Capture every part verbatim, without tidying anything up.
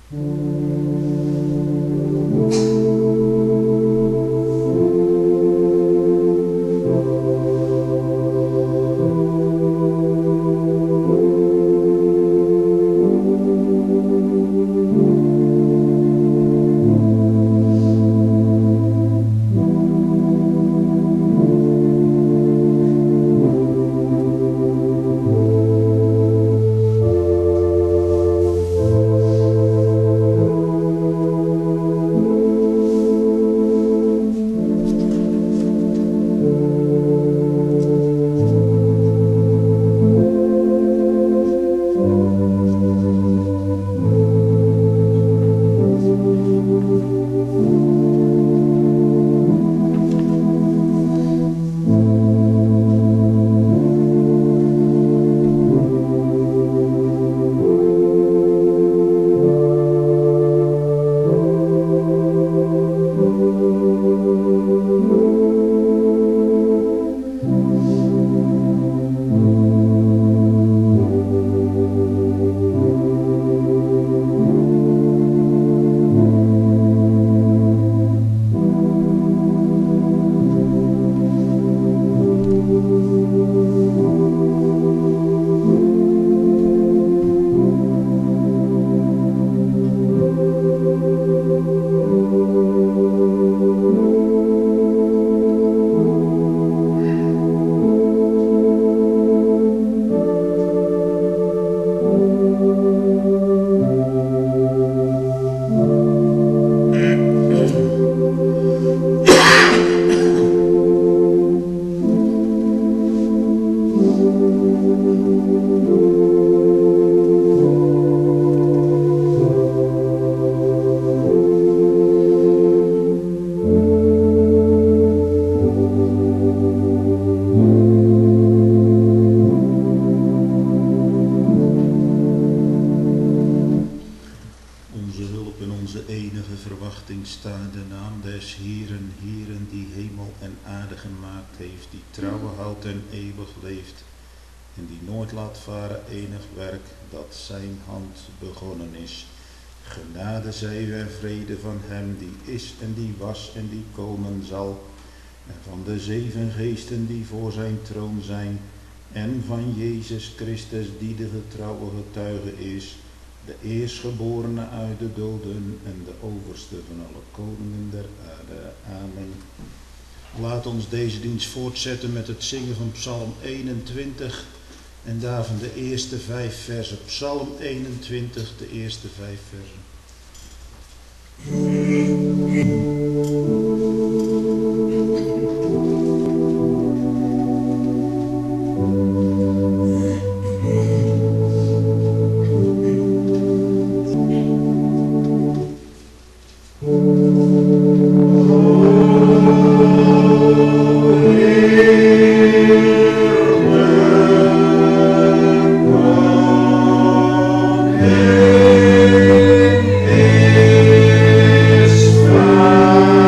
Zij u en vrede van hem die is en die was en die komen zal, en van de zeven geesten die voor zijn troon zijn, en van Jezus Christus die de getrouwe getuige is, de eerstgeborene uit de doden en de overste van alle koningen der aarde. Amen. Laat ons deze dienst voortzetten met het zingen van Psalm eenentwintig en daarvan de eerste vijf versen. Psalm eenentwintig, de eerste vijf versen. Is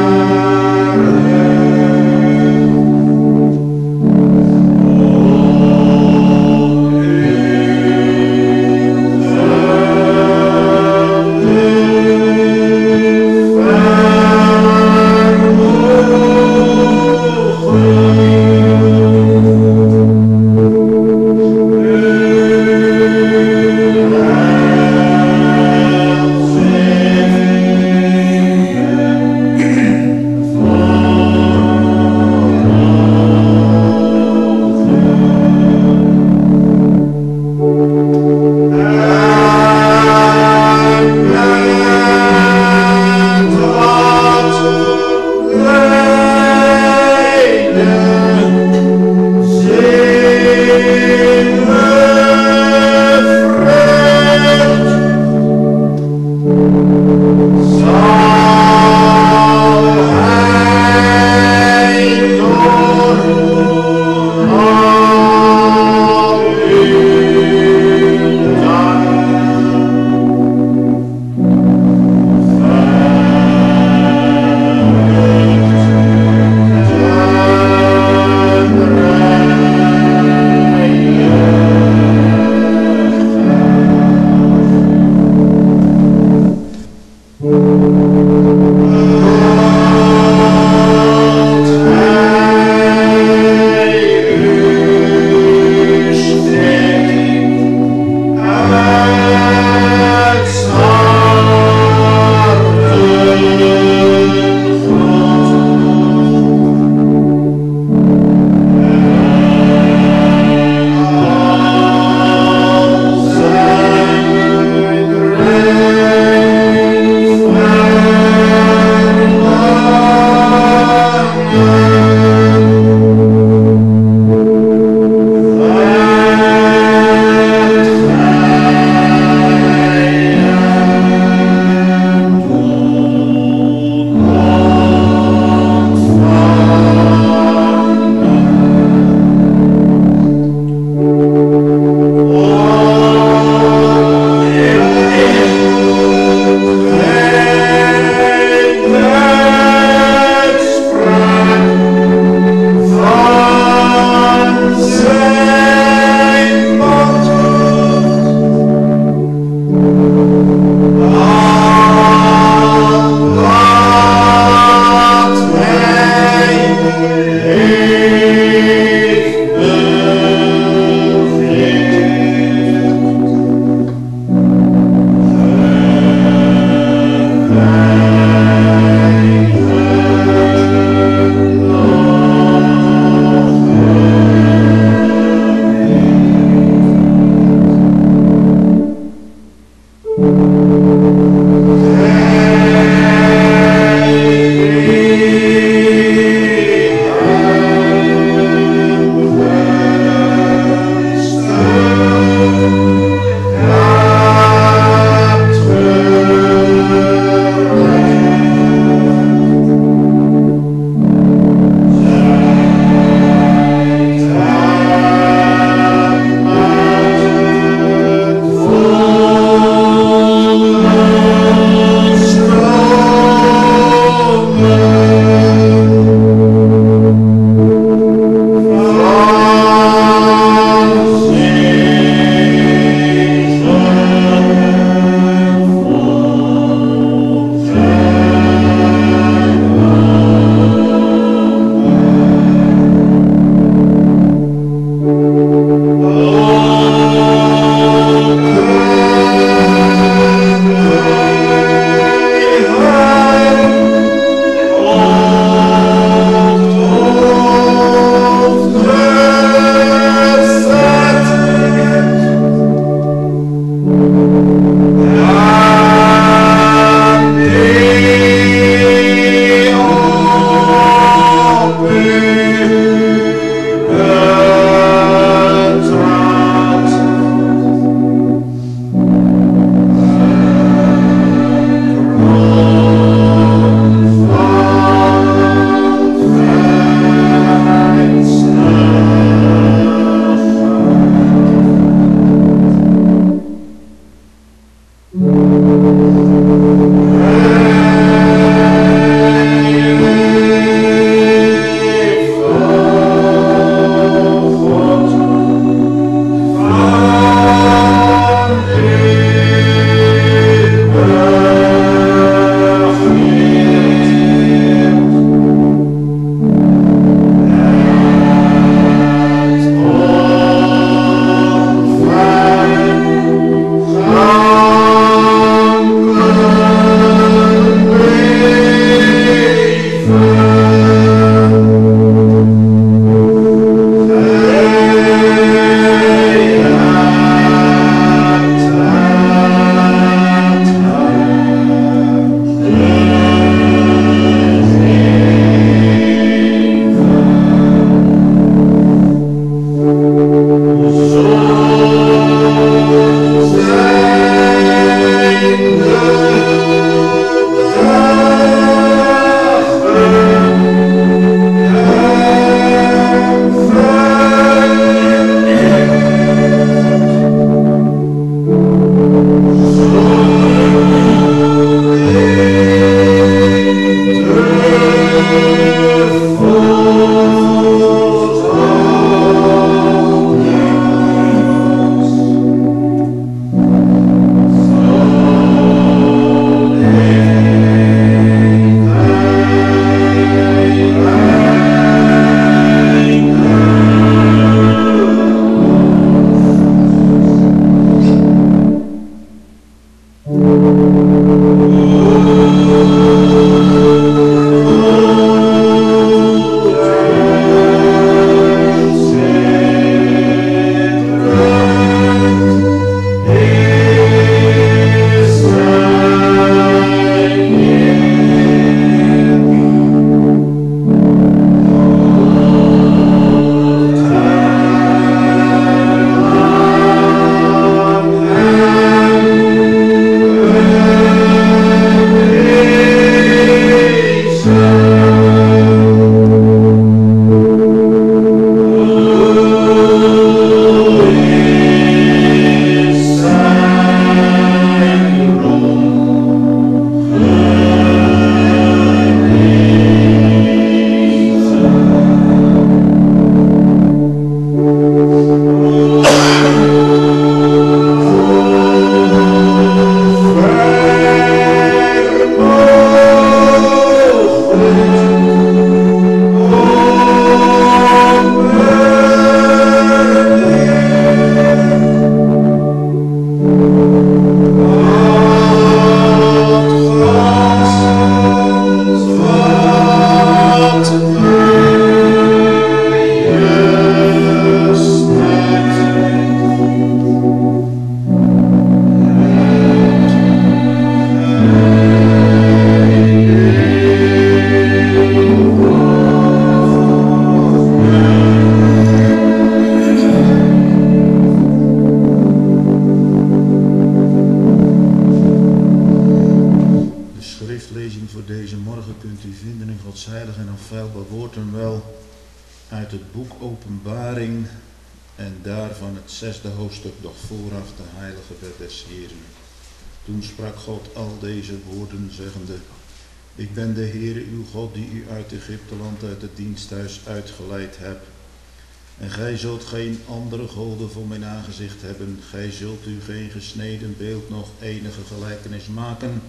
veel woorden wel uit het boek Openbaring en daarvan het zesde hoofdstuk, doch vooraf de heilige wet des Heeren. Toen sprak God al deze woorden, zeggende: Ik ben de Heere uw God, die u uit Egypteland, uit het diensthuis uitgeleid heb. En gij zult geen andere goden voor mijn aangezicht hebben. Gij zult u geen gesneden beeld, nog enige gelijkenis maken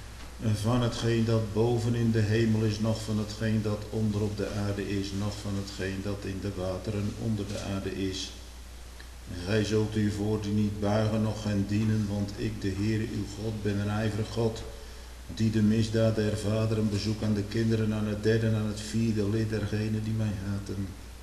van hetgeen dat boven in de hemel is, noch van hetgeen dat onder op de aarde is, noch van hetgeen dat in de wateren onder de aarde is. En gij zult u voor die niet buigen, noch hen dienen, want ik, de Heere uw God, ben een ijverig God, die de misdaad der vaderen bezoekt aan de kinderen, aan het derde en aan het vierde lid dergenen die mij haten.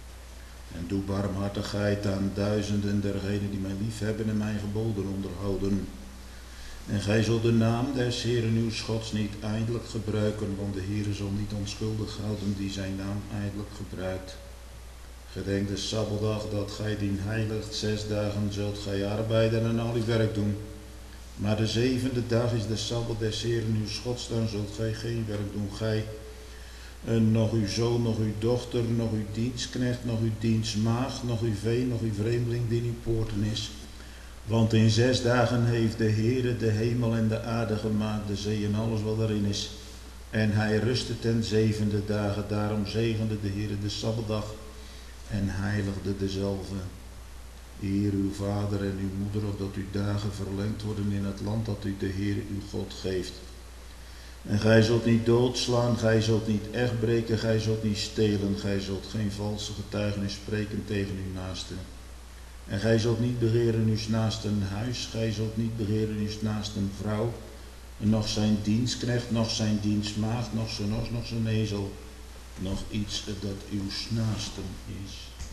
En doe barmhartigheid aan duizenden dergenen die mij liefhebben en mijn geboden onderhouden. En gij zult de naam des Heeren uw Gods niet ijdelijk gebruiken, want de Heere zal niet onschuldig houden die zijn naam ijdelijk gebruikt. Gedenk de Sabbatdag dat gij dien heiligt, zes dagen zult gij arbeiden en al uw werk doen. Maar de zevende dag is de Sabbat des Heeren uw Gods, dan zult gij geen werk doen, gij, en nog uw zoon, nog uw dochter, nog uw dienstknecht, nog uw dienstmaagd, nog uw vee, nog uw vreemdeling die in uw poorten is. Want in zes dagen heeft de Heere de hemel en de aarde gemaakt, de zee en alles wat erin is. En hij rustte ten zevende dagen, daarom zegende de Heere de Sabbatdag en heiligde dezelve. Eer uw vader en uw moeder, opdat uw dagen verlengd worden in het land dat u de Heere uw God geeft. En gij zult niet doodslaan, gij zult niet echt breken, gij zult niet stelen, gij zult geen valse getuigenis spreken tegen uw naaste. En gij zult niet begeren uw naasten huis, gij zult niet begeren uw naasten vrouw, nog zijn dienstknecht, nog zijn dienstmaagd, nog zijn os, nog zijn ezel, nog iets dat uw naasten is.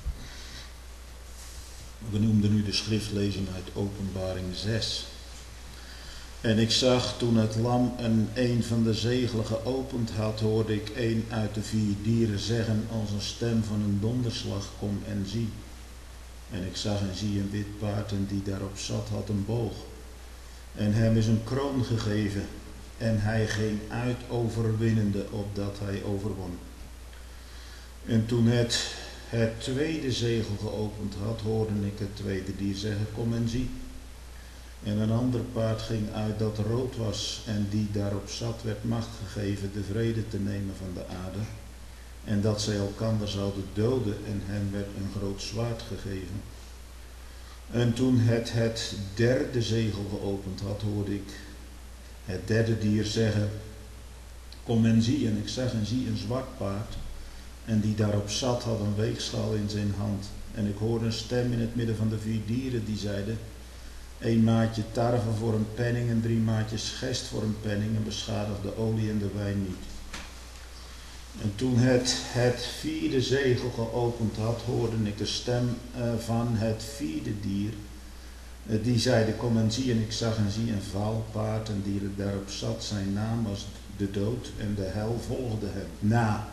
We noemden nu de schriftlezing uit Openbaring zes. En ik zag toen het lam een een van de zegelen geopend had, hoorde ik een uit de vier dieren zeggen als een stem van een donderslag: kom en zie. En ik zag en zie een wit paard en die daarop zat had een boog. En hem is een kroon gegeven en hij ging uit overwinnende opdat hij overwon. En toen het het tweede zegel geopend had, hoorde ik het tweede dier zeggen: kom en zie. En een ander paard ging uit dat rood was en die daarop zat werd macht gegeven de vrede te nemen van de aarde. En dat zij elkander zouden doden en hen werd een groot zwaard gegeven. En toen het het derde zegel geopend had, hoorde ik het derde dier zeggen: kom en zie. En ik zag en zie een zwart paard en die daarop zat had een weegschaal in zijn hand. En ik hoorde een stem in het midden van de vier dieren die zeiden: een maatje tarwe voor een penning en drie maatjes gest voor een penning, en beschadig de olie en de wijn niet. En toen het het vierde zegel geopend had, hoorde ik de stem uh, van het vierde dier. Uh, die zeide: kom en zie. En ik zag en zie een vaal paard en die er daarop zat. Zijn naam was de dood en de hel volgde hem na.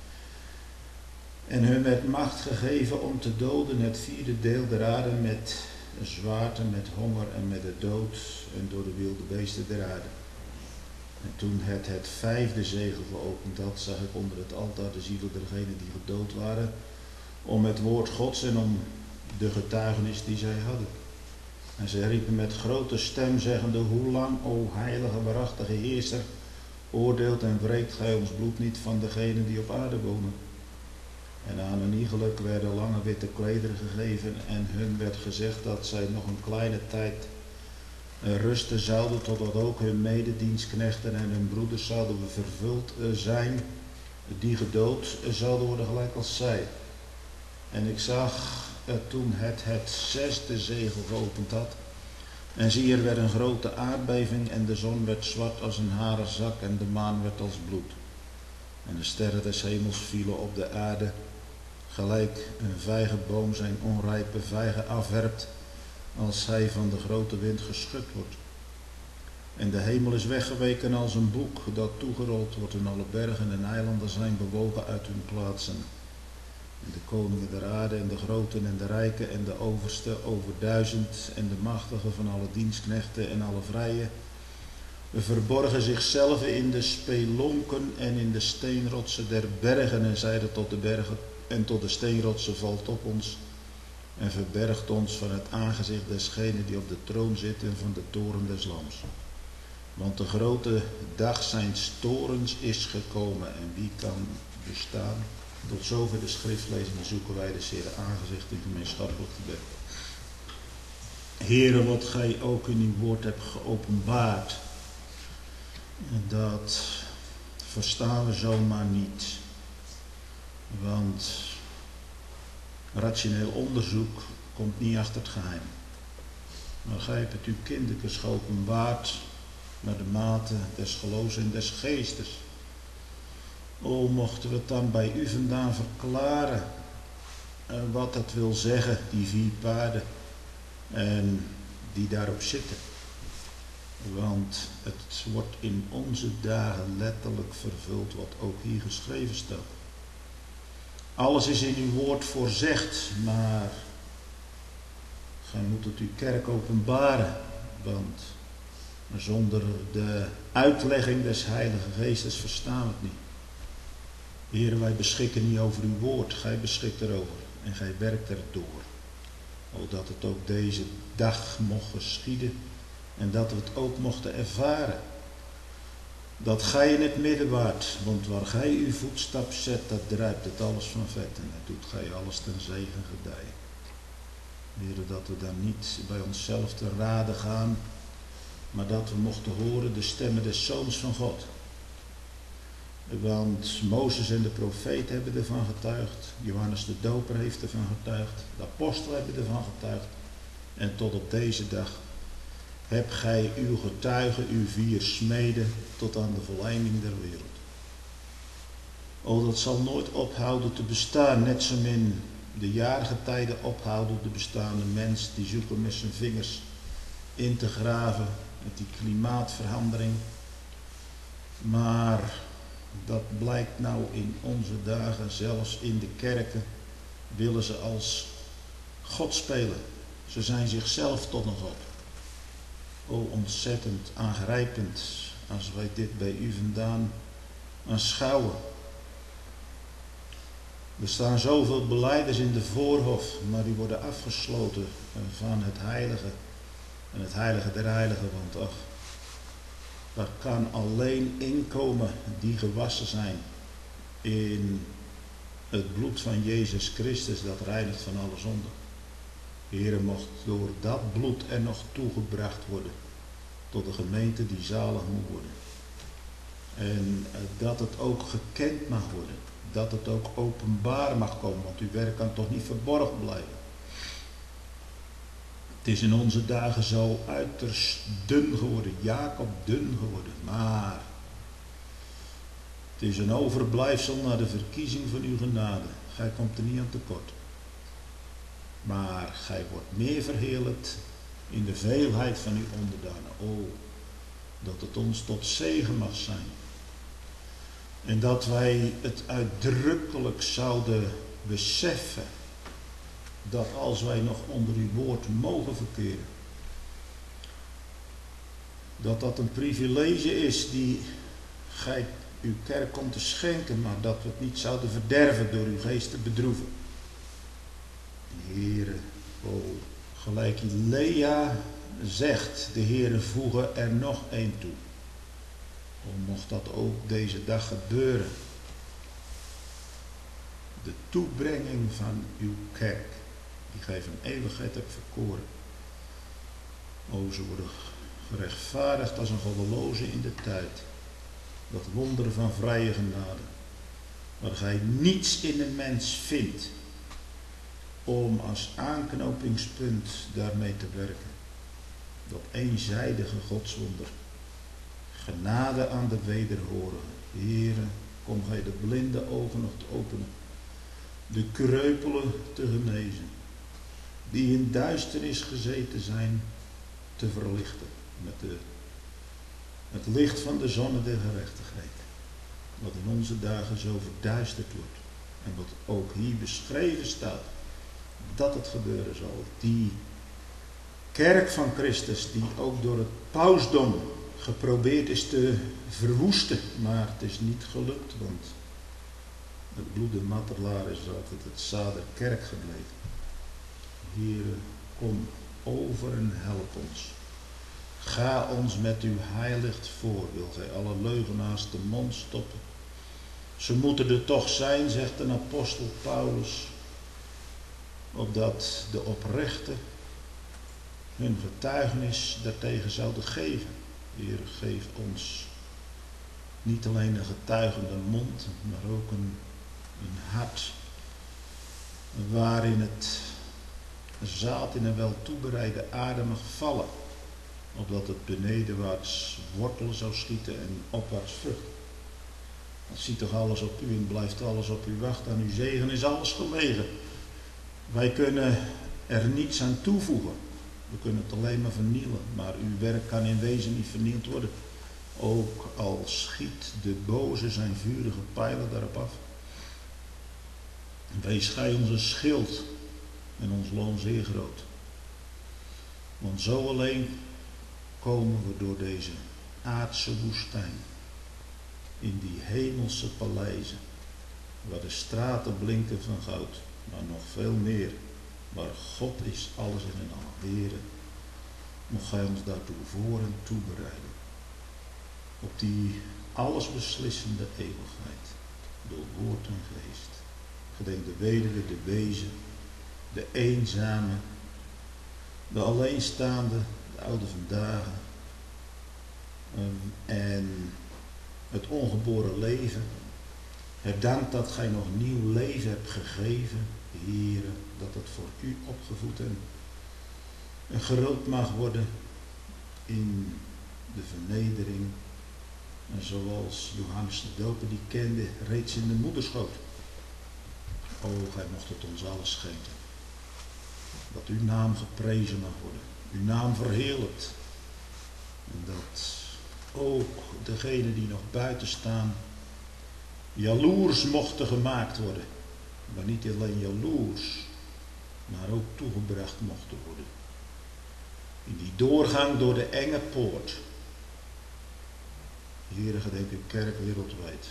En hun werd macht gegeven om te doden het vierde deel der aarde met zwaard en met honger en met de dood en door de wilde beesten der aarde. En toen het het vijfde zegel geopend had, zag ik onder het altaar de zielen dergenen die gedood waren, om het woord Gods en om de getuigenis die zij hadden. En zij riepen met grote stem, zeggende: hoe lang, o heilige, waarachtige Heerser, oordeelt en wreekt gij ons bloed niet van degenen die op aarde wonen? En aan een iegelijk werden lange witte klederen gegeven en hun werd gezegd dat zij nog een kleine tijd rusten zouden, totdat ook hun mededienstknechten en hun broeders zouden vervuld zijn, die gedood zouden worden gelijk als zij. En ik zag toen het het zesde zegel geopend had, en zie, er werd een grote aardbeving en de zon werd zwart als een haren zak en de maan werd als bloed. En de sterren des hemels vielen op de aarde, gelijk een vijgenboom zijn onrijpe vijgen afwerpt, als hij van de grote wind geschud wordt. En de hemel is weggeweken als een boek dat toegerold wordt en alle bergen en eilanden zijn bewogen uit hun plaatsen. En de koningen der aarde en de groten en de rijken en de overste over duizend en de machtigen van alle dienstknechten en alle vrije verborgen zichzelf in de spelonken en in de steenrotsen der bergen en zeiden tot de bergen en tot de steenrotsen valt op ons en verbergt ons van het aangezicht desgene die op de troon zit en van de toren des lams. Want de grote dag zijns torens is gekomen en wie kan bestaan? Tot zover de schriftlezingen zoeken wij de Heere aangezicht in gemeenschappelijk gebed. Heere, wat gij ook in uw woord hebt geopenbaard, dat verstaan we zomaar niet. Want rationeel onderzoek komt niet achter het geheim. Maar gij hebt het uw kindertjes geopenbaard naar de mate des geloofs en des geestes. O, mochten we het dan bij u vandaan verklaren en wat dat wil zeggen, die vier paarden en die daarop zitten. Want het wordt in onze dagen letterlijk vervuld wat ook hier geschreven staat. Alles is in uw woord voorzegd, maar gij moet het uw kerk openbaren, want zonder de uitlegging des Heilige Geestes verstaan we het niet. Heer, wij beschikken niet over uw woord, gij beschikt erover en gij werkt erdoor. O, dat het ook deze dag mocht geschieden en dat we het ook mochten ervaren. Dat gij in het midden waart, want waar gij uw voetstap zet, dat druipt het alles van vet en dat doet gij alles ten zegen gedijen. Heer, dat we dan niet bij onszelf te raden gaan, maar dat we mochten horen de stemmen des Zoons van God. Want Mozes en de profeet hebben ervan getuigd, Johannes de Doper heeft ervan getuigd, de apostelen hebben ervan getuigd. En tot op deze dag hebt gij uw getuigen, uw vier smeden, tot aan de volleinding der wereld. O, dat zal nooit ophouden te bestaan, net zo min de jaargetijden ophouden te bestaan. De mens die zoekt met zijn vingers in te graven met die klimaatverandering. Maar dat blijkt nou in onze dagen, zelfs in de kerken, willen ze als God spelen. Ze zijn zichzelf tot een God. O, ontzettend aangrijpend als wij dit bij u vandaan aanschouwen. Er staan zoveel belijders in de voorhof, maar die worden afgesloten van het heilige en het heilige der heiligen, want ach, daar kan alleen inkomen die gewassen zijn in het bloed van Jezus Christus, dat reinigt van alle zonde. Heere, mocht door dat bloed er nog toegebracht worden tot de gemeente die zalig moet worden. En dat het ook gekend mag worden, dat het ook openbaar mag komen, want uw werk kan toch niet verborgen blijven. Het is in onze dagen zo uiterst dun geworden, Jacob dun geworden, maar het is een overblijfsel naar de verkiezing van uw genade. Gij komt er niet aan tekort. Maar gij wordt meer verheerlijkt in de veelheid van uw onderdanen. O, dat het ons tot zegen mag zijn. En dat wij het uitdrukkelijk zouden beseffen dat als wij nog onder uw woord mogen verkeren, dat dat een privilege is die gij uw kerk komt te schenken, maar dat we het niet zouden verderven door uw geest te bedroeven. Heere, oh, gelijk Lea zegt, de Heere voegen er nog één toe. Oh, mocht dat ook deze dag gebeuren. De toebrenging van uw kerk, die gij van eeuwigheid hebt verkoren. O, ze worden gerechtvaardigd als een goddeloze in de tijd. Dat wonder van vrije genade, waar gij niets in een mens vindt om als aanknopingspunt daarmee te werken. Dat eenzijdige godswonder. Genade aan de wederhorigen. Heere, kom gij de blinde ogen nog te openen. De kreupelen te genezen. Die in duisternis gezeten zijn te verlichten. Met de, het licht van de zonne der gerechtigheid. Wat in onze dagen zo verduisterd wordt. En wat ook hier beschreven staat. Dat het gebeuren zal. Die kerk van Christus die ook door het pausdom geprobeerd is te verwoesten, maar het is niet gelukt, want het bloede Matterlaar is altijd het zader kerk gebleven. Heere, kom over en help ons. Ga ons met uw heilicht voor, wil gij alle leugenaars de mond stoppen. Ze moeten er toch zijn, zegt de apostel Paulus, opdat de oprechten hun getuigenis daartegen zouden geven. Heer, geef ons niet alleen een getuigende mond, maar ook een, een hart waarin het zaad in een wel toebereide aarde mag vallen, opdat het benedenwaarts wortelen zou schieten en opwaarts vruchten. Het ziet toch alles op u en blijft alles op u wachten. Aan uw zegen is alles gelegen. Wij kunnen er niets aan toevoegen. We kunnen het alleen maar vernielen. Maar uw werk kan in wezen niet vernield worden. Ook al schiet de boze zijn vurige pijlen daarop af. Wees gij onze schild en ons loon zeer groot. Want zo alleen komen we door deze aardse woestijn in die hemelse paleizen, waar de straten blinken van goud, maar nog veel meer, waar God is alles in en al. Heere, mocht gij ons daartoe voor en toebereiden, op die allesbeslissende eeuwigheid, door woord en geest. Gedenk de weduwe, de wezen, de eenzame, de alleenstaande, de oude vandaag, en het ongeboren leven. Heb dank dat gij nog nieuw leven hebt gegeven, Heere, dat het voor u opgevoed en, en groot mag worden in de vernedering. En zoals Johannes de Doper die kende, reeds in de moederschoot. O, gij mocht het ons alles schenken. Dat uw naam geprezen mag worden, uw naam verheerlijkt. En dat ook degenen die nog buiten staan jaloers mochten gemaakt worden. Maar niet alleen jaloers, maar ook toegebracht mochten worden. In die doorgang door de enge poort. Heere, gedenk uw kerk wereldwijd.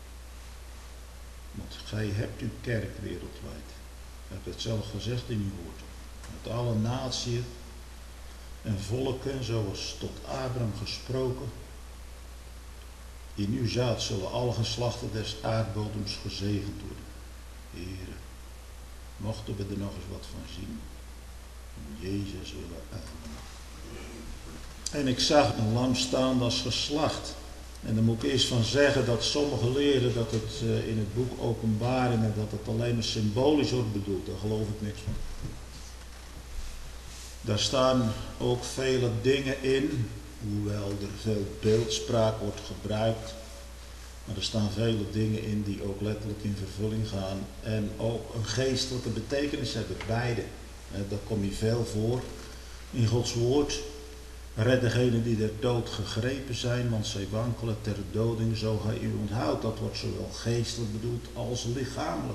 Want gij hebt uw kerk wereldwijd. U hebt het zelf gezegd in uw woord. Met alle naties en volken, zoals tot Abraham gesproken. In uw zaad zullen alle geslachten des aardbodems gezegend worden. Heere, mochten we er nog eens wat van zien. In Jezus willen. Amen. En ik zag een lam staan als geslacht. En daar moet ik eerst van zeggen dat sommigen leren dat het uh, in het boek Openbaringen, dat het alleen maar symbolisch wordt bedoeld. Daar geloof ik niks van. Daar staan ook vele dingen in, hoewel er veel beeldspraak wordt gebruikt. Maar er staan vele dingen in die ook letterlijk in vervulling gaan en ook een geestelijke betekenis hebben, beide. Daar kom je veel voor in Gods woord. Red degenen die der dood gegrepen zijn, want zij wankelen ter doding, zo gij u onthoudt. Dat wordt zowel geestelijk bedoeld als lichamelijk.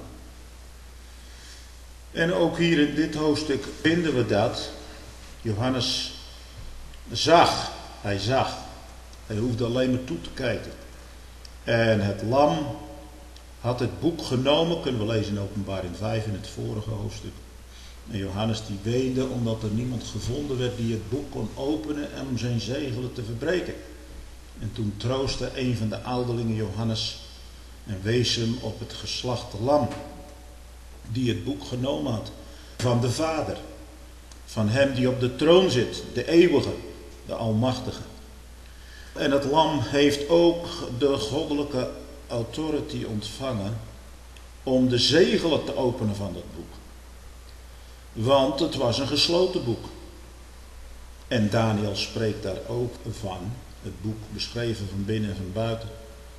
En ook hier in dit hoofdstuk vinden we dat. Johannes zag, hij zag, hij hoefde alleen maar toe te kijken. En het lam had het boek genomen, kunnen we lezen in Openbaring vijf in het vorige hoofdstuk. En Johannes die weende omdat er niemand gevonden werd die het boek kon openen en om zijn zegelen te verbreken. En toen troostte een van de ouderlingen Johannes en wees hem op het geslachte lam die het boek genomen had van de Vader. Van hem die op de troon zit, de eeuwige, de almachtige. En het lam heeft ook de goddelijke authority ontvangen om de zegelen te openen van dat boek. Want het was een gesloten boek. En Daniel spreekt daar ook van, het boek beschreven van binnen en van buiten.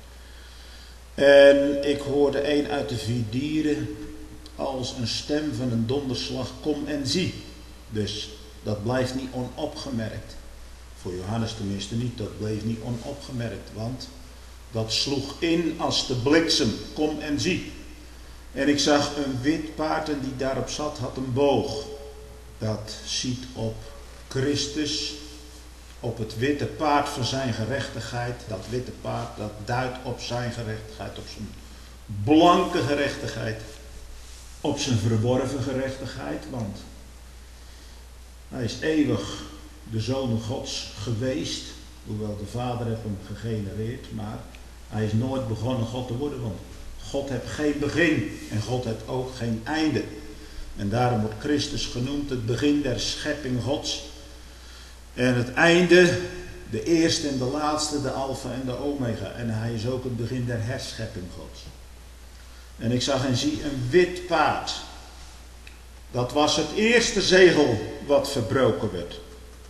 En ik hoorde een uit de vier dieren als een stem van een donderslag, kom en zie. Dus dat blijft niet onopgemerkt. Voor Johannes tenminste niet, dat bleef niet onopgemerkt. Want dat sloeg in als de bliksem, kom en zie. En ik zag een wit paard en die daarop zat had een boog. Dat ziet op Christus op het witte paard van zijn gerechtigheid. Dat witte paard, dat duidt op zijn gerechtigheid, op zijn blanke gerechtigheid, op zijn verworven gerechtigheid, want hij is eeuwig de Zoon Gods geweest, hoewel de Vader heeft hem gegenereerd, maar hij is nooit begonnen God te worden, want God heeft geen begin en God heeft ook geen einde. En daarom wordt Christus genoemd het begin der schepping Gods. En het einde, de eerste en de laatste, de alfa en de omega. En hij is ook het begin der herschepping Gods. En ik zag en zie een wit paard. Dat was het eerste zegel wat verbroken werd.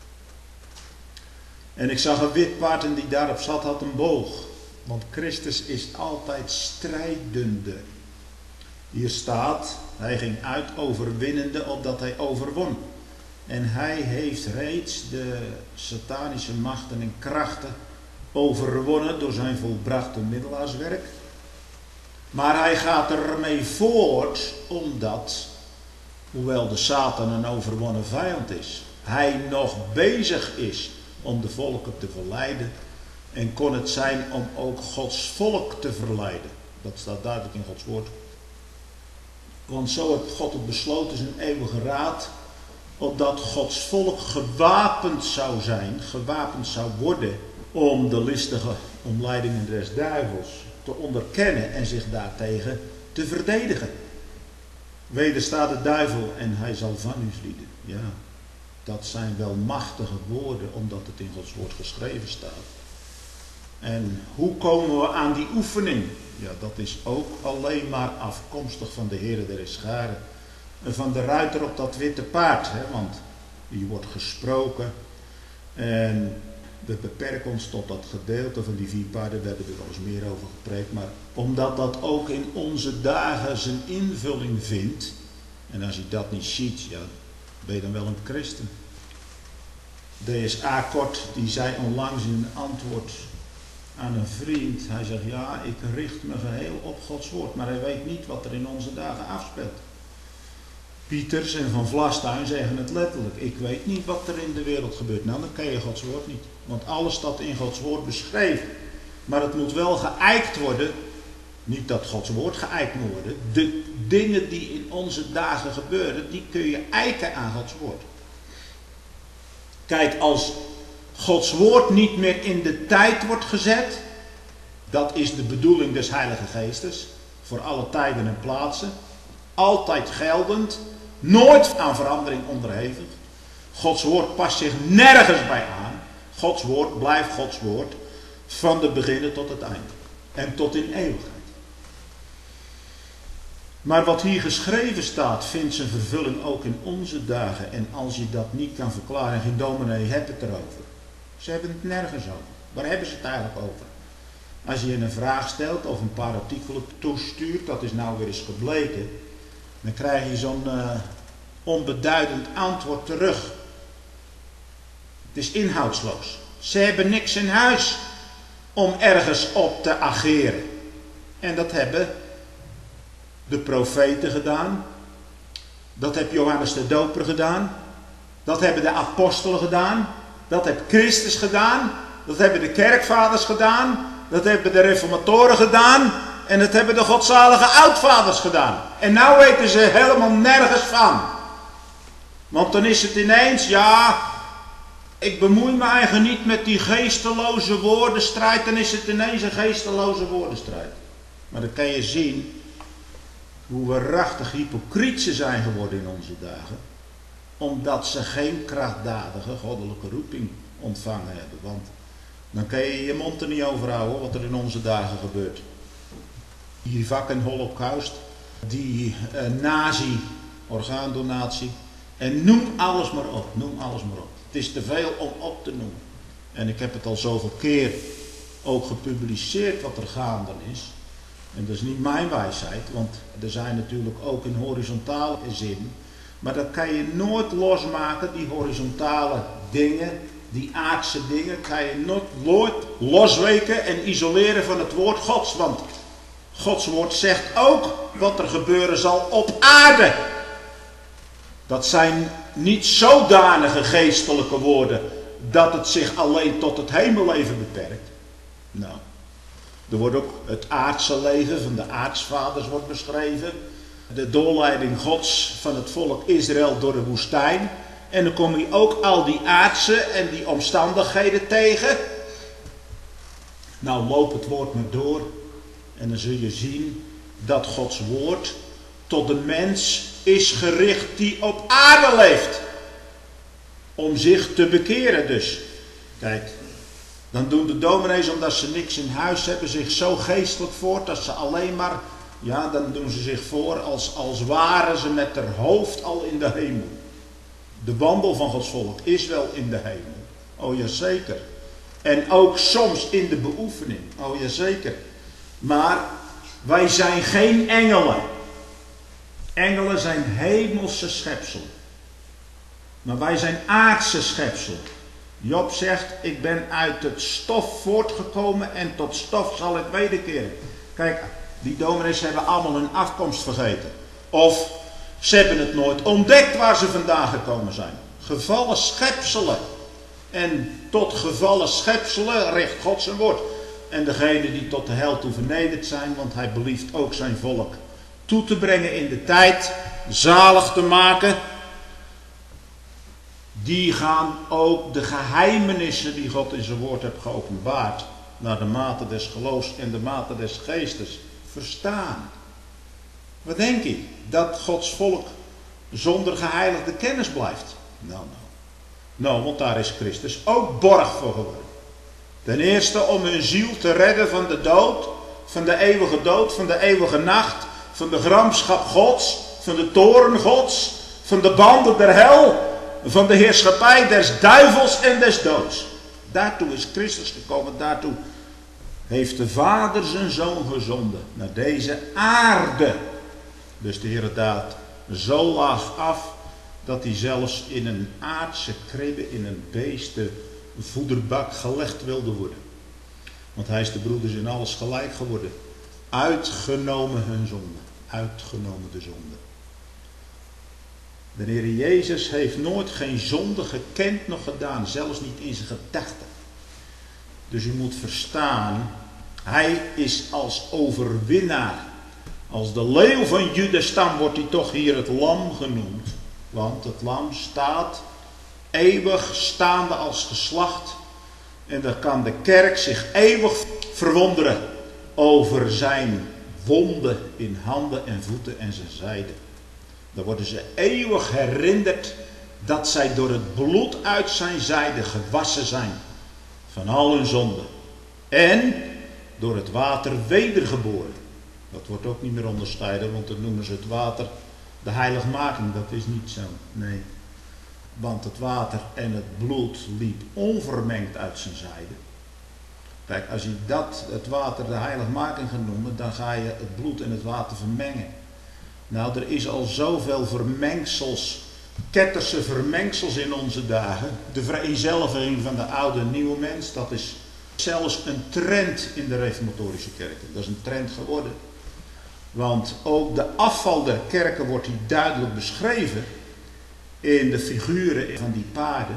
En ik zag een wit paard en die daarop zat had een boog. Want Christus is altijd strijdende. Hier staat, hij ging uit overwinnende opdat hij overwon. En hij heeft reeds de satanische machten en krachten overwonnen door zijn volbrachte middelaarswerk. Maar hij gaat ermee voort omdat, hoewel de Satan een overwonnen vijand is, hij nog bezig is om de volken te verleiden. En kon het zijn om ook Gods volk te verleiden. Dat staat duidelijk in Gods woord. Want zo heeft God het besloten, zijn eeuwige raad, opdat Gods volk gewapend zou zijn, gewapend zou worden om de listige omleidingen des duivels te onderkennen en zich daartegen te verdedigen. Wederstaat de duivel en hij zal van u vlieden. Ja, dat zijn wel machtige woorden, omdat het in Gods woord geschreven staat. En hoe komen we aan die oefening? Ja, dat is ook alleen maar afkomstig van de Heere der Scharen. En van de ruiter op dat witte paard. Hè? Want hier wordt gesproken. En we beperken ons tot dat gedeelte van die vier paarden. We hebben er wel eens meer over gepreekt. Maar omdat dat ook in onze dagen zijn invulling vindt. En als je dat niet ziet, ja, ben je dan wel een christen. D S A Kort, die zei onlangs in een antwoord aan een vriend. Hij zegt, ja, ik richt me geheel op Gods woord. Maar hij weet niet wat er in onze dagen afspeelt. Pieters en Van Vlastuin zeggen het letterlijk. Ik weet niet wat er in de wereld gebeurt. Nou, dan ken je Gods woord niet. Want alles staat in Gods woord beschreven. Maar het moet wel geëikt worden. Niet dat Gods woord geëikt moet worden. De dingen die in onze dagen gebeuren, die kun je eiken aan Gods woord. Kijk, als Gods woord niet meer in de tijd wordt gezet, dat is de bedoeling des Heilige Geestes, voor alle tijden en plaatsen, altijd geldend, nooit aan verandering onderhevig. Gods woord past zich nergens bij aan. Gods woord blijft Gods woord, van de beginnen tot het einde. En tot in eeuwigheid. Maar wat hier geschreven staat, vindt zijn vervulling ook in onze dagen. En als je dat niet kan verklaren, en geen dominee hebt het erover. Ze hebben het nergens over. Waar hebben ze het eigenlijk over? Als je een vraag stelt of een paar artikelen toestuurt, dat is nou weer eens gebleken, dan krijg je zo'n uh, onbeduidend antwoord terug. Het is inhoudsloos. Ze hebben niks in huis om ergens op te ageren. En dat hebben de profeten gedaan. Dat heeft Johannes de Doper gedaan. Dat hebben de apostelen gedaan. Dat heeft Christus gedaan. Dat hebben de kerkvaders gedaan. Dat hebben de reformatoren gedaan. En dat hebben de godzalige oudvaders gedaan. En nou weten ze helemaal nergens van. Want dan is het ineens, ja, ik bemoei me eigenlijk niet met die geesteloze woordenstrijd. Dan is het ineens een geesteloze woordenstrijd. Maar dan kan je zien hoe waarachtig hypocriet ze zijn geworden in onze dagen. Omdat ze geen krachtdadige goddelijke roeping ontvangen hebben. Want dan kan je je mond er niet over houden wat er in onze dagen gebeurt. Irak en Holocaust, die eh, nazi-orgaandonatie. En noem alles maar op, noem alles maar op. Het is te veel om op te noemen. En ik heb het al zoveel keer ook gepubliceerd wat er gaande is. En dat is niet mijn wijsheid, want er zijn natuurlijk ook in horizontale zin. Maar dat kan je nooit losmaken, die horizontale dingen, die aardse dingen, kan je nooit, nooit losweken en isoleren van het woord Gods. Want Gods woord zegt ook wat er gebeuren zal op aarde. Dat zijn niet zodanige geestelijke woorden dat het zich alleen tot het hemelleven beperkt. Nou, er wordt ook het aardse leven van de aartsvaders wordt beschreven. De doorleiding Gods van het volk Israël door de woestijn. En dan kom je ook al die aardse en die omstandigheden tegen. Nou, loop het woord maar door. En dan zul je zien dat Gods woord tot de mens is gericht die op aarde leeft. Om zich te bekeren dus. Kijk, dan doen de dominees, omdat ze niks in huis hebben, zich zo geestelijk voor dat ze alleen maar, ja, dan doen ze zich voor als, als waren ze met haar hoofd al in de hemel. De wandel van Gods volk is wel in de hemel. Oh ja, zeker. En ook soms in de beoefening. Oh ja, zeker. Maar wij zijn geen engelen. Engelen zijn hemelse schepselen. Maar wij zijn aardse schepselen. Job zegt, ik ben uit het stof voortgekomen en tot stof zal ik wederkeren. Kijk, die dominees hebben allemaal hun afkomst vergeten. Of ze hebben het nooit ontdekt waar ze vandaan gekomen zijn. Gevallen schepselen. En tot gevallen schepselen richt God zijn woord. En degenen die tot de hel toe vernederd zijn, want hij belieft ook zijn volk toe te brengen in de tijd, zalig te maken. Die gaan ook de geheimenissen die God in zijn woord heeft geopenbaard, naar de mate des geloofs en de mate des geestes, verstaan. Wat denk je? Dat Gods volk zonder geheiligde kennis blijft? Nou, nou. Nou, want daar is Christus ook borg voor geworden. Ten eerste om hun ziel te redden van de dood, van de eeuwige dood, van de eeuwige nacht, van de gramschap Gods, van de toorn Gods, van de banden der hel, van de heerschappij des duivels en des doods. Daartoe is Christus gekomen, daartoe heeft de Vader zijn Zoon gezonden naar deze aarde. Dus de Heer daalt zo laag af dat hij zelfs in een aardse kribbe, in een beestenvoederbak gelegd wilde worden. Want hij is de broeders in alles gelijk geworden. Uitgenomen hun zonde. Uitgenomen de zonde. De Heer Jezus heeft nooit geen zonde gekend nog gedaan. Zelfs niet in zijn gedachten. Dus u moet verstaan. Hij is als overwinnaar. Als de leeuw van Juda-stam wordt hij toch hier het lam genoemd. Want het lam staat eeuwig staande als geslacht. En dan kan de kerk zich eeuwig verwonderen over zijn wonden in handen en voeten en zijn zijde. Dan worden ze eeuwig herinnerd dat zij door het bloed uit zijn zijde gewassen zijn van al hun zonden. En door het water wedergeboren. Dat wordt ook niet meer onderscheiden, want dan noemen ze het water de heiligmaking. Dat is niet zo, nee. Want het water en het bloed liep onvermengd uit zijn zijde. Kijk, als je dat, het water de heiligmaking gaat noemen, dan ga je het bloed en het water vermengen. Nou, er is al zoveel vermengsels, ketterse vermengsels in onze dagen. De vereenzelviging van de oude en nieuwe mens, dat is zelfs een trend in de reformatorische kerken. Dat is een trend geworden. Want ook de afval der kerken wordt hier duidelijk beschreven in de figuren van die paarden.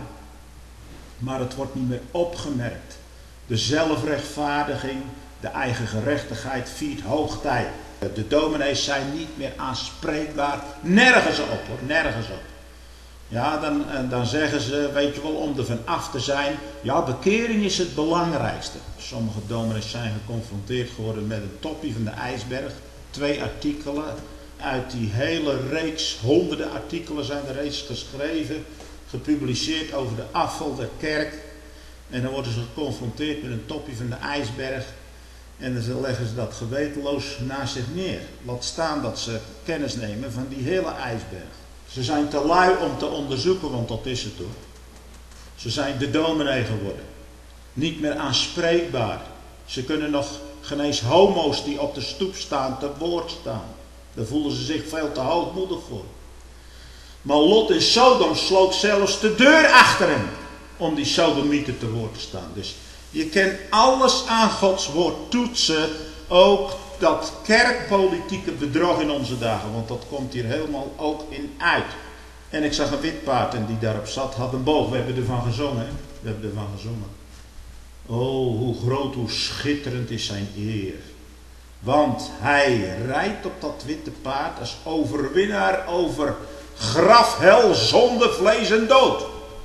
Maar het wordt niet meer opgemerkt. De zelfrechtvaardiging, de eigen gerechtigheid viert hoogtij. De dominees zijn niet meer aanspreekbaar. Nergens op hoor, nergens op. Ja, dan, dan zeggen ze, weet je wel, om er van af te zijn. Ja, bekering is het belangrijkste. Sommige dominees zijn geconfronteerd geworden met een toppie van de ijsberg. Twee artikelen. Uit die hele reeks, honderden artikelen zijn er reeds geschreven. Gepubliceerd over de afval der kerk. En dan worden ze geconfronteerd met een toppie van de ijsberg. En dan leggen ze dat gewetenloos naast zich neer. Laat staan dat ze kennis nemen van die hele ijsberg. Ze zijn te lui om te onderzoeken, want dat is het hoor. Ze zijn de dominee geworden. Niet meer aanspreekbaar. Ze kunnen nog geen eens homo's die op de stoep staan te woord staan. Daar voelen ze zich veel te hoogmoedig voor. Maar Lot in Sodom sloot zelfs de deur achter hem. Om die sodomieten te woord te staan. Dus je kan alles aan Gods woord toetsen. Ook dat kerkpolitieke bedrog in onze dagen. Want dat komt hier helemaal ook in uit. En ik zag een wit paard en die daarop zat had een boog. We hebben ervan gezongen. We hebben ervan gezongen. Oh, hoe groot, hoe schitterend is zijn eer. Want hij rijdt op dat witte paard als overwinnaar over graf, hel, zonde, vlees en dood.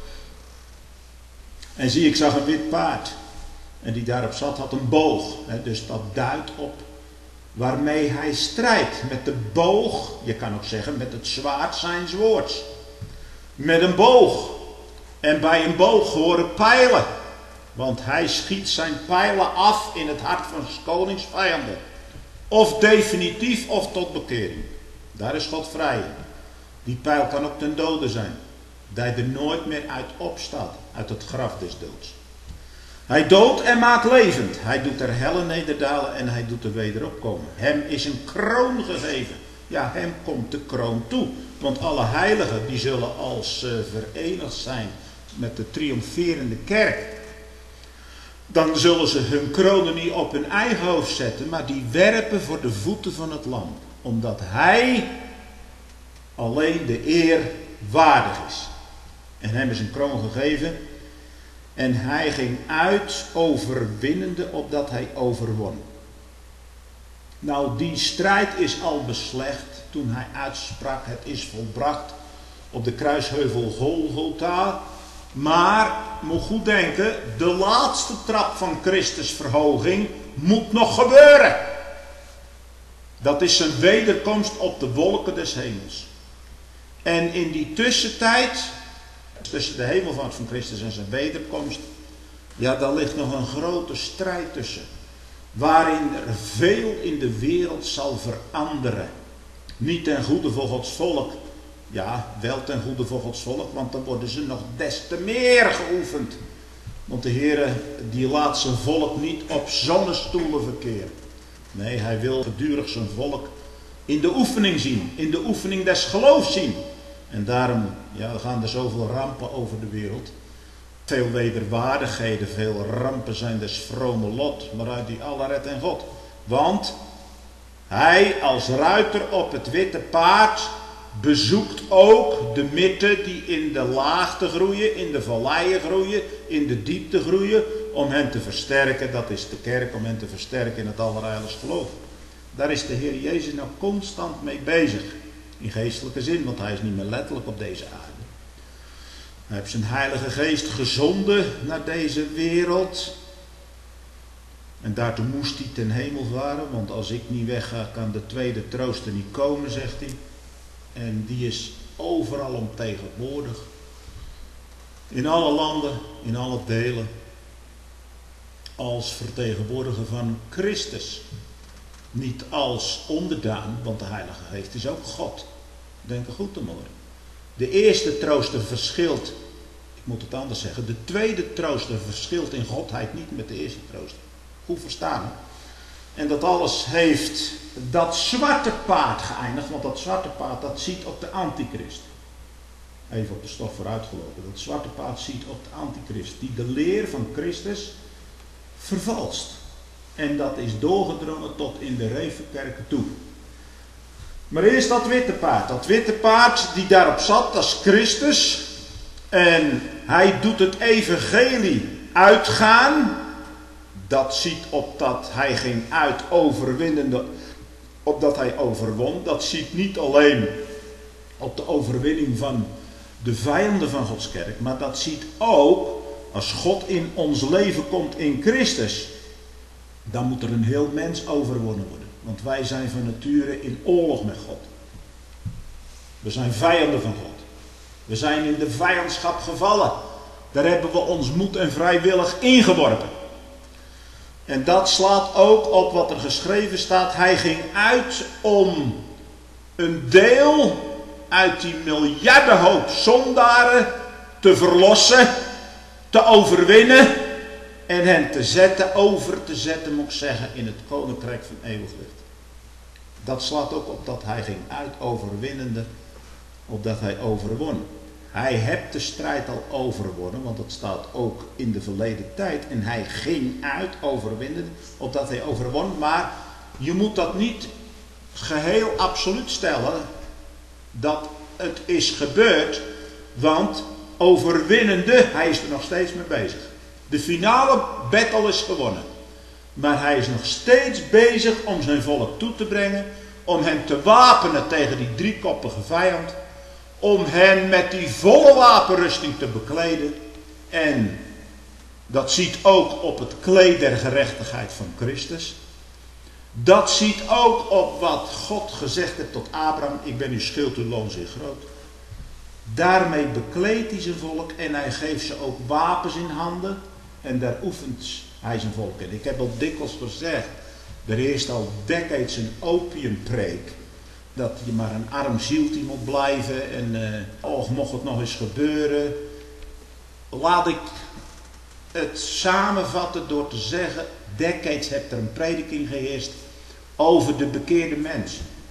En zie, ik zag een wit paard. En die daarop zat had een boog. Dus dat duidt op waarmee hij strijdt. Met de boog, je kan ook zeggen met het zwaard zijns woords. Met een boog. En bij een boog horen pijlen. Want hij schiet zijn pijlen af in het hart van zijn koningsvijanden. Of definitief of tot bekering. Daar is God vrij. Die pijl kan ook ten dode zijn. Dat hij er nooit meer uit opstaat. Uit het graf des doods. Hij doodt en maakt levend. Hij doet er hellen nederdalen en hij doet er wederopkomen. Hem is een kroon gegeven. Ja, hem komt de kroon toe. Want alle heiligen die zullen als uh, verenigd zijn met de triomferende kerk. Dan zullen ze hun kronen niet op hun eigen hoofd zetten, maar die werpen voor de voeten van het lam. Omdat hij alleen de eer waardig is. En hem is een kroon gegeven. En hij ging uit overwinnende opdat hij overwon. Nou, die strijd is al beslecht toen hij uitsprak, het is volbracht op de kruisheuvel Golgotha. Maar, moet goed denken, de laatste trap van Christus verhoging moet nog gebeuren. Dat is zijn wederkomst op de wolken des hemels. En in die tussentijd, tussen de hemelvaart van Christus en zijn wederkomst, ja, daar ligt nog een grote strijd tussen. Waarin er veel in de wereld zal veranderen. Niet ten goede voor Gods volk. Ja, wel ten goede voor Gods volk, want dan worden ze nog des te meer geoefend. Want de Heer die laat zijn volk niet op zonnestoelen verkeren. Nee, hij wil gedurig zijn volk in de oefening zien. In de oefening des geloofs zien. En daarom ja, gaan er zoveel rampen over de wereld. Veel wederwaardigheden, veel rampen zijn des vrome lot. Maar uit die alle redt en God. Want hij als ruiter op het witte paard bezoekt ook de midden die in de laagte groeien, in de valleien groeien, in de diepte groeien, om hen te versterken. Dat is de kerk, om hen te versterken in het allerheiligste geloof. Daar is de Heer Jezus nou constant mee bezig. In geestelijke zin, want hij is niet meer letterlijk op deze aarde. Hij heeft zijn Heilige Geest gezonden naar deze wereld. En daartoe moest hij ten hemel varen, want als ik niet wegga, kan de tweede trooster niet komen, zegt hij. En die is overal omtegenwoordig. In alle landen, in alle delen. Als vertegenwoordiger van Christus. Niet als onderdaan, want de Heilige Geest is ook God. Denk er goed om hoor. De eerste trooster verschilt, ik moet het anders zeggen, de tweede trooster verschilt in godheid niet met de eerste trooster. Goed verstaan. En dat alles heeft dat zwarte paard geëindigd, want dat zwarte paard dat ziet op de antichrist. Even op de stof vooruitgelopen. Dat zwarte paard ziet op de antichrist, die de leer van Christus vervalst. En dat is doorgedrongen tot in de Revenkerken toe. Maar eerst dat witte paard. Dat witte paard die daarop zat, dat is Christus. En hij doet het evangelie uitgaan. Dat ziet op dat hij ging uit overwinnende, opdat hij overwon. Dat ziet niet alleen op de overwinning van de vijanden van Gods kerk. Maar dat ziet ook, als God in ons leven komt in Christus, dan moet er een heel mens overwonnen worden. Want wij zijn van nature in oorlog met God. We zijn vijanden van God. We zijn in de vijandschap gevallen. Daar hebben we ons moed en vrijwillig ingeworpen. En dat slaat ook op wat er geschreven staat. Hij ging uit om een deel uit die miljardenhoop zondaren te verlossen, te overwinnen en hen te zetten, over te zetten, moet ik zeggen, in het koninkrijk van eeuwig licht. Dat slaat ook op dat hij ging uit overwinnende, opdat hij overwon. Hij heeft de strijd al overwonnen, want dat staat ook in de verleden tijd. En hij ging uit overwinnende, opdat hij overwon. Maar je moet dat niet geheel absoluut stellen, dat het is gebeurd. Want overwinnende, hij is er nog steeds mee bezig. De finale battle is gewonnen. Maar hij is nog steeds bezig om zijn volk toe te brengen, om hen te wapenen tegen die driekoppige vijand, om hen met die volle wapenrusting te bekleden. En dat ziet ook op het kleed der gerechtigheid van Christus. Dat ziet ook op wat God gezegd heeft tot Abraham, ik ben uw schild, uw loon zeer groot. Daarmee bekleedt hij zijn volk en hij geeft ze ook wapens in handen en daar oefent hij zijn volk in. Ik heb al dikwijls gezegd, er heerst al decades een opiumpreek, dat je maar een arm zieltje moet blijven en uh, oh, mocht het nog eens gebeuren. Laat ik het samenvatten door te zeggen, decades heeft er een prediking geheerst over de bekeerde mens.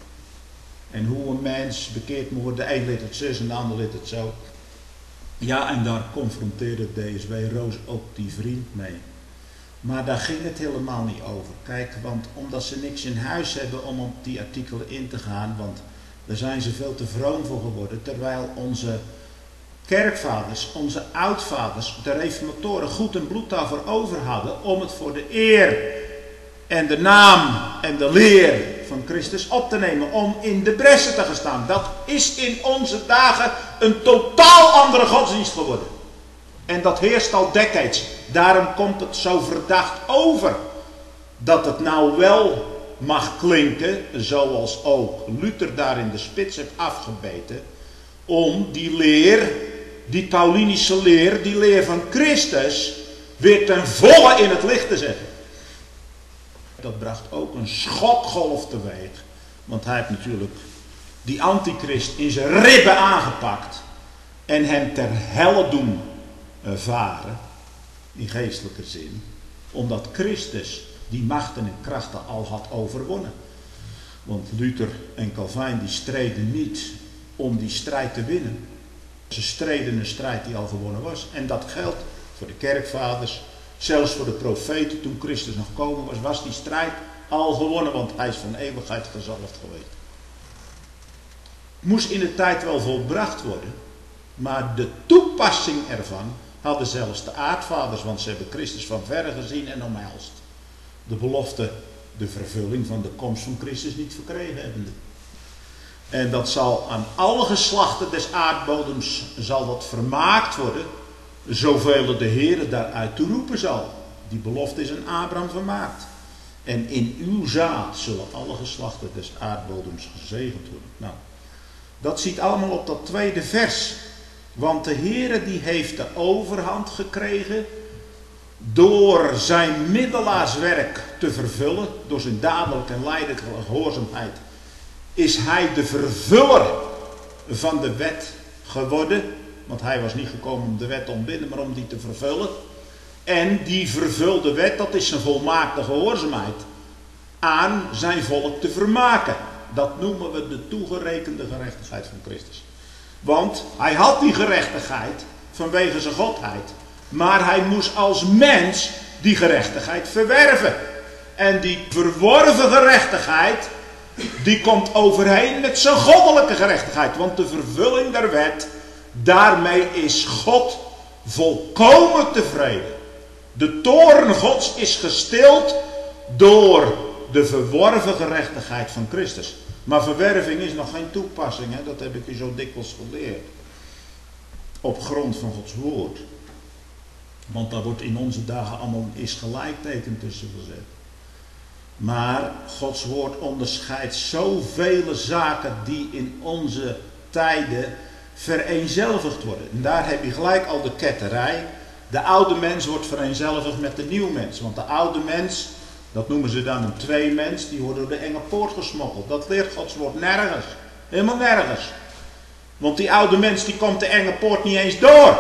En hoe een mens bekeerd moet worden. De een leert het zus en de ander leert het zo. Ja, en daar confronteerde D S W Roos ook die vriend mee. Maar daar ging het helemaal niet over. Kijk, want omdat ze niks in huis hebben om op die artikelen in te gaan, want daar zijn ze veel te vroom voor geworden. Terwijl onze kerkvaders, onze oudvaders, de reformatoren goed en bloed daarvoor over hadden om het voor de eer en de naam en de leer van Christus op te nemen, om in de bressen te gaan staan. Dat is in onze dagen een totaal andere godsdienst geworden. En dat heerst al decades. Daarom komt het zo verdacht over. Dat het nou wel mag klinken, zoals ook Luther daar in de spits heeft afgebeten, om die leer, die Paulinische leer, die leer van Christus, weer ten volle in het licht te zetten. Dat bracht ook een schokgolf teweeg. Want hij heeft natuurlijk die antichrist in zijn ribben aangepakt. En hem ter helle doen varen. In geestelijke zin. Omdat Christus die machten en krachten al had overwonnen. Want Luther en Calvijn die streden niet om die strijd te winnen. Ze streden een strijd die al gewonnen was. En dat geldt voor de kerkvaders. Zelfs voor de profeten, toen Christus nog komen was, was die strijd al gewonnen, want hij is van eeuwigheid gezalfd geweest. Moest in de tijd wel volbracht worden, maar de toepassing ervan hadden zelfs de aardvaders, want ze hebben Christus van verre gezien en omhelst. De belofte, de vervulling van de komst van Christus niet verkregen hebben. En dat zal aan alle geslachten des aardbodems zal dat vermaakt worden, zoveel de Heere daaruit toeroepen zal. Die belofte is aan Abraham vermaakt. En in uw zaad zullen alle geslachten des aardbodems gezegend worden. Nou, dat ziet allemaal op dat tweede vers. Want de Heere die heeft de overhand gekregen door zijn middelaarswerk te vervullen, door zijn dadelijke en lijdelijke gehoorzaamheid, is hij de vervuller van de wet geworden. Want hij was niet gekomen om de wet te ontbinden, maar om die te vervullen. En die vervulde wet, dat is zijn volmaakte gehoorzaamheid aan zijn volk te vermaken. Dat noemen we de toegerekende gerechtigheid van Christus. Want hij had die gerechtigheid vanwege zijn godheid. Maar hij moest als mens die gerechtigheid verwerven. En die verworven gerechtigheid, die komt overheen met zijn goddelijke gerechtigheid. Want de vervulling der wet, daarmee is God volkomen tevreden. De toorn Gods is gestild door de verworven gerechtigheid van Christus. Maar verwerving is nog geen toepassing, hè? Dat heb ik u zo dikwijls geleerd. Op grond van Gods woord. Want daar wordt in onze dagen allemaal een is gelijkteken tussen gezet. Maar Gods woord onderscheidt zoveel zaken die in onze tijden vereenzelvigd worden. En daar heb je gelijk al de ketterij. De oude mens wordt vereenzelvigd met de nieuwe mens. Want de oude mens, dat noemen ze dan een tweemens, die wordt door de enge poort gesmokkeld. Dat leert Gods woord nergens. Helemaal nergens. Want die oude mens die komt de enge poort niet eens door.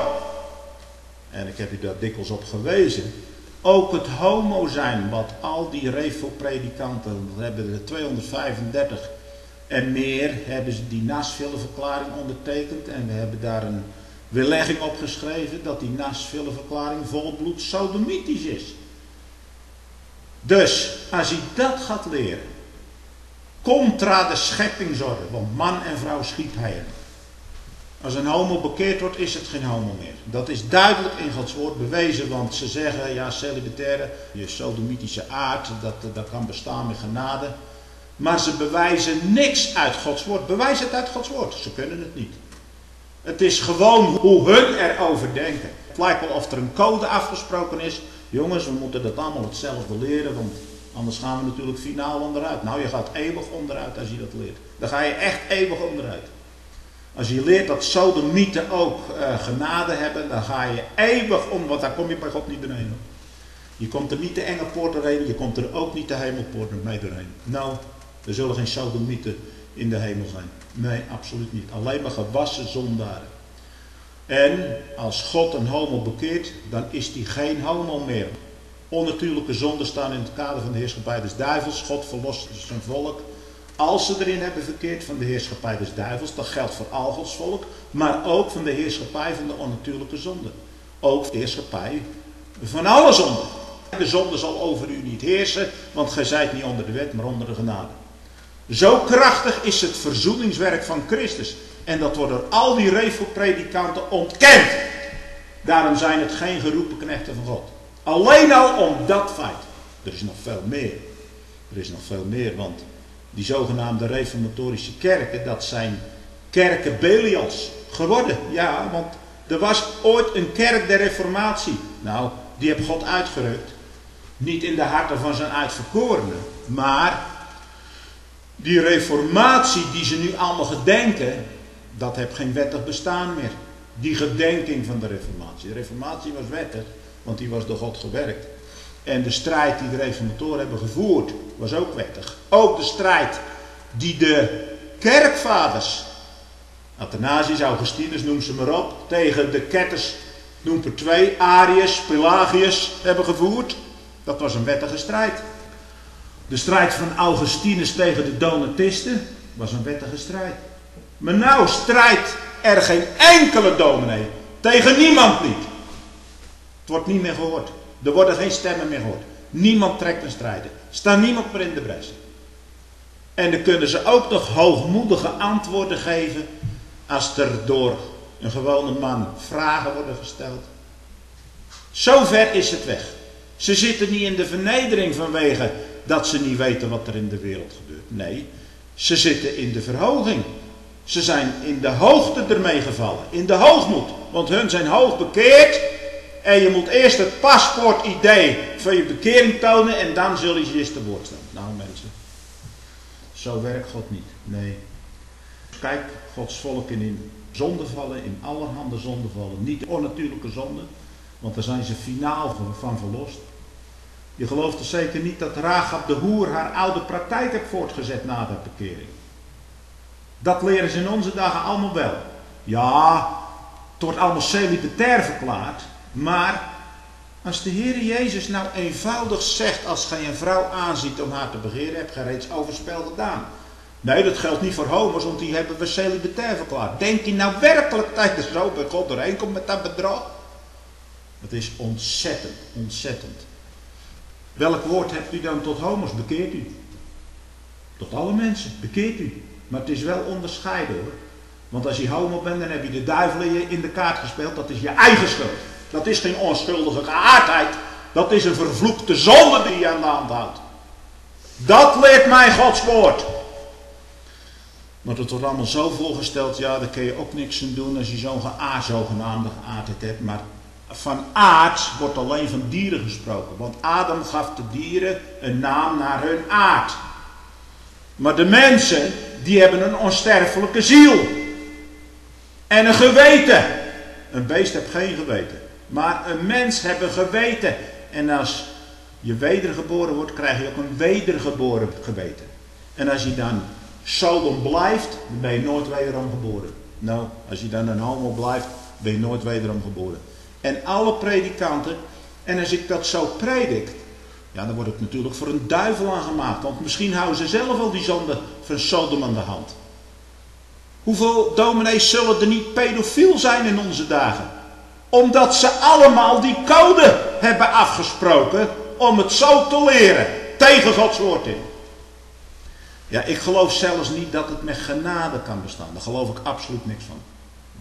En ik heb u daar dikwijls op gewezen. Ook het homo zijn, wat al die revo-predikanten, dat hebben er tweehonderdvijfendertig en meer, hebben ze die Nashville-verklaring ondertekend. En we hebben daar een weerlegging op geschreven dat die Nashville-verklaring volbloed sodomitisch is. Dus, als je dat gaat leren, contra de scheppingsorde, want man en vrouw schiep hij er. Als een homo bekeerd wordt, is het geen homo meer. Dat is duidelijk in Gods woord bewezen, want ze zeggen, ja, celibataire, je sodomitische aard, dat, dat kan bestaan met genade. Maar ze bewijzen niks uit Gods woord. Bewijs het uit Gods woord. Ze kunnen het niet. Het is gewoon hoe hun erover denken. Het lijkt wel of er een code afgesproken is. Jongens, we moeten dat allemaal hetzelfde leren, want anders gaan we natuurlijk finaal onderuit. Nou, je gaat eeuwig onderuit als je dat leert. Dan ga je echt eeuwig onderuit. Als je leert dat sodomieten ook uh, genade hebben, dan ga je eeuwig om, want daar kom je bij God niet doorheen. Je komt er niet de engelpoort doorheen, je komt er ook niet de hemelpoort mee doorheen. Nou, er zullen geen sodomieten in de hemel zijn. Nee, absoluut niet. Alleen maar gewassen zondaren. En als God een homo bekeert, dan is die geen homo meer. Onnatuurlijke zonden staan in het kader van de heerschappij des duivels. God verlost zijn volk. Als ze erin hebben verkeerd van de heerschappij des duivels, dat geldt voor al Gods volk, maar ook van de heerschappij van de onnatuurlijke zonde. Ook de heerschappij van alle zonden. De zonde zal over u niet heersen, want gij zijt niet onder de wet, maar onder de genade. Zo krachtig is het verzoeningswerk van Christus. En dat wordt door al die revelpredikanten ontkend. Daarom zijn het geen geroepen knechten van God. Alleen al om dat feit. Er is nog veel meer. Er is nog veel meer, want die zogenaamde reformatorische kerken, dat zijn kerken Belials geworden. Ja, want er was ooit een kerk der reformatie. Nou, die heeft God uitgerukt. Niet in de harten van zijn uitverkorenen. Maar die reformatie die ze nu allemaal gedenken, dat heeft geen wettig bestaan meer. Die gedenking van de reformatie. De reformatie was wettig, want die was door God gewerkt. En de strijd die de reformatoren hebben gevoerd, was ook wettig. Ook de strijd die de kerkvaders, Athanasius, Augustinus, noem ze maar op, tegen de ketters, noem er twee, Arius, Pelagius, hebben gevoerd. Dat was een wettige strijd. De strijd van Augustinus tegen de Donatisten was een wettige strijd. Maar nou strijdt er geen enkele dominee tegen niemand niet. Het wordt niet meer gehoord. Er worden geen stemmen meer gehoord. Niemand trekt een strijder. Staat niemand meer in de bres. En dan kunnen ze ook nog hoogmoedige antwoorden geven als er door een gewone man vragen worden gesteld. Zover is het weg. Ze zitten niet in de vernedering vanwege dat ze niet weten wat er in de wereld gebeurt. Nee, ze zitten in de verhoging. Ze zijn in de hoogte ermee gevallen. In de hoogmoed. Want hun zijn hoog bekeerd. En je moet eerst het paspoortidee van je bekering tonen. En dan zul je eens te woord staan. Nou mensen. Zo werkt God niet. Nee. Kijk, Gods volk in zondevallen. In allerhande zondevallen. Niet de onnatuurlijke zonden. Want daar zijn ze finaal van verlost. Je gelooft er zeker niet dat Rahab de hoer haar oude praktijk heeft voortgezet na de bekering. Dat leren ze in onze dagen allemaal wel. Ja, het wordt allemaal celibatair verklaard. Maar als de Heer Jezus nou eenvoudig zegt, als gij een vrouw aanziet om haar te begeren, heb gij reeds overspel gedaan. Nee, dat geldt niet voor homo's, want die hebben we celibatair verklaard. Denkt hij nou werkelijk dat je zo bij God doorheen komt met dat bedrog? Dat is ontzettend, ontzettend. Welk woord hebt u dan tot homo's? Bekeert u. Tot alle mensen, bekeert u. Maar het is wel onderscheiden hoor. Want als je homo bent, dan heb je de duivel in de kaart gespeeld. Dat is je eigen schuld. Dat is geen onschuldige geaardheid. Dat is een vervloekte zonde die je aan de hand houdt. Dat leert mij Gods woord. Maar het wordt allemaal zo voorgesteld. Ja, daar kun je ook niks aan doen als je zo'n geaard, zogenaamde geaardheid hebt. Maar van aard wordt alleen van dieren gesproken. Want Adam gaf de dieren een naam naar hun aard. Maar de mensen, die hebben een onsterfelijke ziel. En een geweten. Een beest heeft geen geweten. Maar een mens heeft een geweten. En als je wedergeboren wordt, krijg je ook een wedergeboren geweten. En als je dan Sodom blijft, dan ben je nooit wederom geboren. Nou, als je dan een homo blijft, ben je nooit wederom geboren. En alle predikanten, en als ik dat zo predik, ja, dan word ik natuurlijk voor een duivel aangemaakt. Want misschien houden ze zelf al die zonde van Sodom aan de hand. Hoeveel dominees zullen er niet pedofiel zijn in onze dagen? Omdat ze allemaal die code hebben afgesproken om het zo te leren. Tegen Gods woord in. Ja, ik geloof zelfs niet dat het met genade kan bestaan. Daar geloof ik absoluut niks van.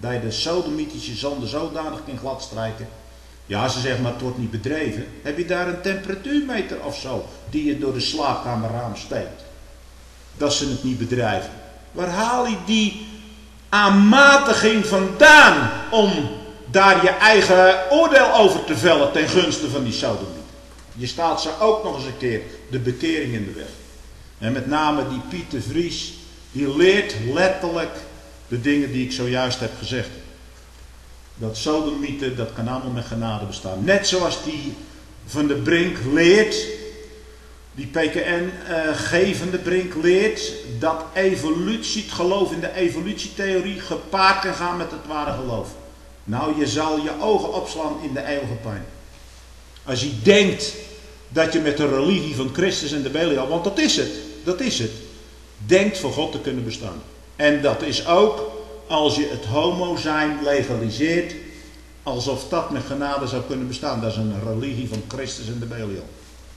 Dat je de sodomitische zonde zodanig kan gladstrijken. Ja, ze zeggen maar het wordt niet bedreven. Heb je daar een temperatuurmeter of zo die je door de slaapkamerraam steekt? Dat ze het niet bedrijven. Waar haal je die aanmatiging vandaan om daar je eigen oordeel over te vellen ten gunste van die sodomieten? Je staat ze ook nog eens een keer de bekering in de weg. En met name die Piet de Vries, die leert letterlijk de dingen die ik zojuist heb gezegd. Dat sodomieten, dat kan allemaal met genade bestaan. Net zoals die Van de Brink leert, die P K N-gevende uh, Brink leert, dat evolutie, het geloof in de evolutietheorie, gepaard kan gaan met het ware geloof. Nou, je zal je ogen opslaan in de eeuwige pijn. Als je denkt dat je met de religie van Christus en de Belial, want dat is het, dat is het, denkt voor God te kunnen bestaan. En dat is ook als je het homo zijn legaliseert, alsof dat met genade zou kunnen bestaan. Dat is een religie van Christus en de Belial.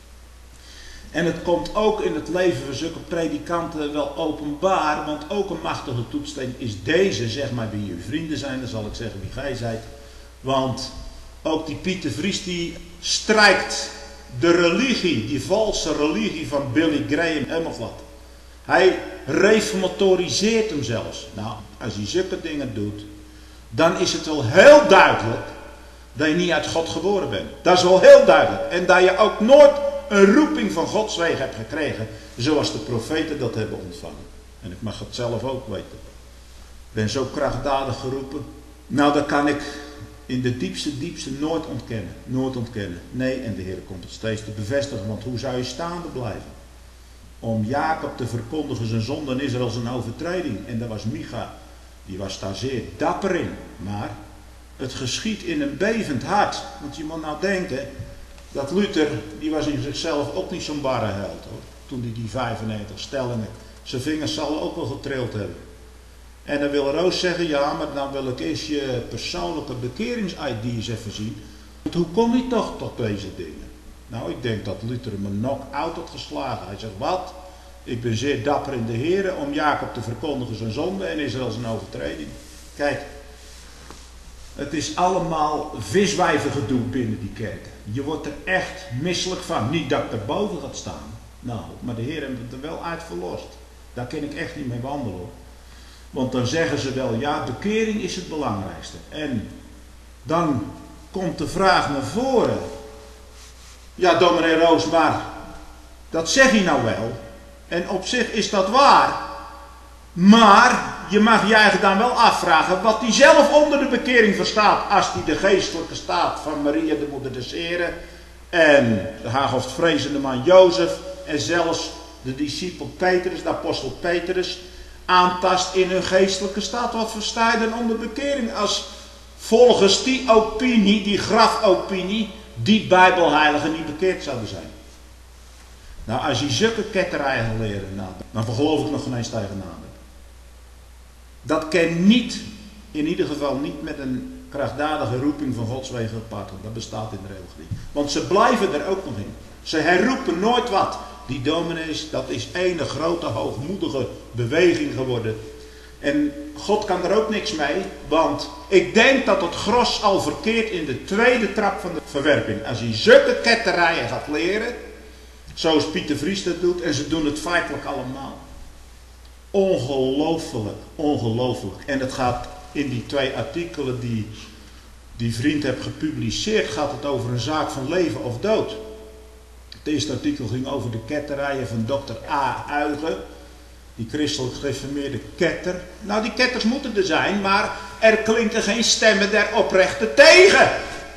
En het komt ook in het leven van zulke predikanten wel openbaar, want ook een machtige toetssteen is deze, zeg maar wie je vrienden zijn, dan zal ik zeggen wie gij zijt. Want ook die Piet de Vries die strijkt de religie, die valse religie van Billy Graham helemaal glad. Hij reformatoriseert hem zelfs. Nou, als hij zulke dingen doet, dan is het wel heel duidelijk dat je niet uit God geboren bent. Dat is wel heel duidelijk. En dat je ook nooit een roeping van Gods wegen hebt gekregen, zoals de profeten dat hebben ontvangen. En ik mag het zelf ook weten. Ik ben zo krachtdadig geroepen. Nou, dat kan ik in de diepste, diepste nooit ontkennen. Nooit ontkennen. Nee, en de Heer komt het steeds te bevestigen, want hoe zou je staande blijven? Om Jacob te verkondigen zijn zonde in Israël zijn overtreding. En dat was Micha. Die was daar zeer dapper in. Maar het geschiet in een bevend hart. Want je moet nou denken, dat Luther, die was in zichzelf ook niet zo'n barre held hoor. Toen hij die vijfennegentig stellingen, zijn vingers zal ook wel getrild hebben. En dan wil Roos zeggen, ja, maar dan wil ik eerst je persoonlijke bekerings-I D's even zien. Want hoe kom je toch tot deze dingen? Nou, ik denk dat Luther hem een knock-out had geslagen. Hij zegt, wat? Ik ben zeer dapper in de Here om Jacob te verkondigen zijn zonde en Israël zijn overtreding. Kijk, het is allemaal viswijvengedoe binnen die kerken. Je wordt er echt misselijk van. Niet dat ik erboven gaat staan. Nou, maar de Heer heeft het er wel uit verlost. Daar kan ik echt niet mee wandelen hoor. Want dan zeggen ze wel, ja, bekering is het belangrijkste. En dan komt de vraag naar voren. Ja, dominee Roos, maar dat zeg je nou wel. En op zich is dat waar. Maar je mag je eigenlijk dan wel afvragen wat hij zelf onder de bekering verstaat. Als hij de geestelijke staat van Maria, de moeder des Heren, en de haagoftvrezende man Jozef, en zelfs de discipel Petrus, de apostel Petrus, aantast in hun geestelijke staat. Wat versta je dan onder bekering als volgens die opinie, die grafopinie, die bijbelheiligen niet bekeerd zouden zijn? Nou, als je zulke ketterijen gaat leren, nou, dan geloof ik nog geen eens tegen naam. Dat kan niet, in ieder geval niet met een krachtdadige roeping van Gods wegen gepaard. Dat bestaat in de regel niet. Want ze blijven er ook nog in. Ze herroepen nooit wat. Die dominees, dat is ene grote hoogmoedige beweging geworden. En God kan er ook niks mee, want ik denk dat het gros al verkeert in de tweede trap van de verwerping. Als je zulke ketterijen gaat leren, zoals Piet de Vries dat doet, en ze doen het feitelijk allemaal. Ongelooflijk, ongelooflijk. En het gaat in die twee artikelen die die vriend heeft gepubliceerd, gaat het over een zaak van leven of dood. Het eerste artikel ging over de ketterijen van dokter A. Huygen, die christelijk gereformeerde ketter. Nou, die ketters moeten er zijn, maar er klinken geen stemmen der oprechten tegen.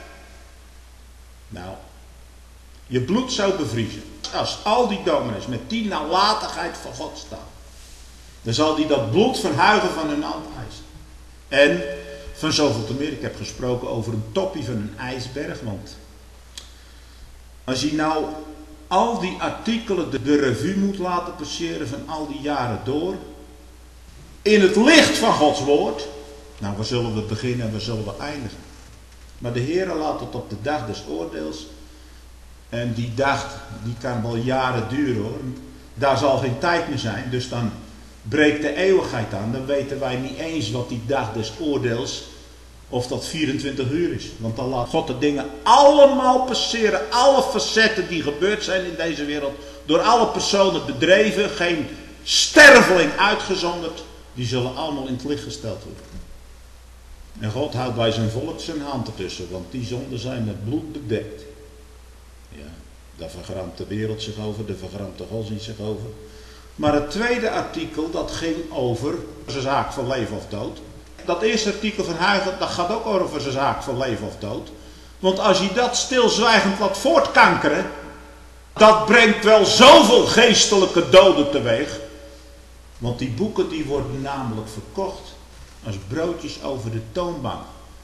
Nou, je bloed zou bevriezen. Als al die dominees met die nalatigheid van God staan, dan zal die dat bloed van Huygen van hun hand eisen. En van zoveel te meer, ik heb gesproken over een toppie van een ijsberg, want als je nou al die artikelen de, de revue moet laten passeren van al die jaren door, in het licht van Gods woord, nou, waar zullen we beginnen en waar zullen we eindigen? Maar de Heer laat het op de dag des oordeels, en die dag, die kan wel jaren duren hoor, daar zal geen tijd meer zijn, dus dan breekt de eeuwigheid aan, dan weten wij niet eens wat die dag des oordeels, of dat vierentwintig uur is. Want dan laat God de dingen allemaal passeren. Alle facetten die gebeurd zijn in deze wereld. Door alle personen bedreven. Geen sterveling uitgezonderd. Die zullen allemaal in het licht gesteld worden. En God houdt bij zijn volk zijn hand ertussen. Want die zonden zijn met bloed bedekt. Ja, daar vergramt de wereld zich over. Daar vergramt de godsdienst zich over. Maar het tweede artikel, dat ging over zijn zaak van leven of dood. Dat eerste artikel van Huygens, dat gaat ook over zijn zaak van leven of dood. Want als je dat stilzwijgend laat voortkankeren, dat brengt wel zoveel geestelijke doden teweeg. Want die boeken die worden namelijk verkocht als broodjes over de toonbank.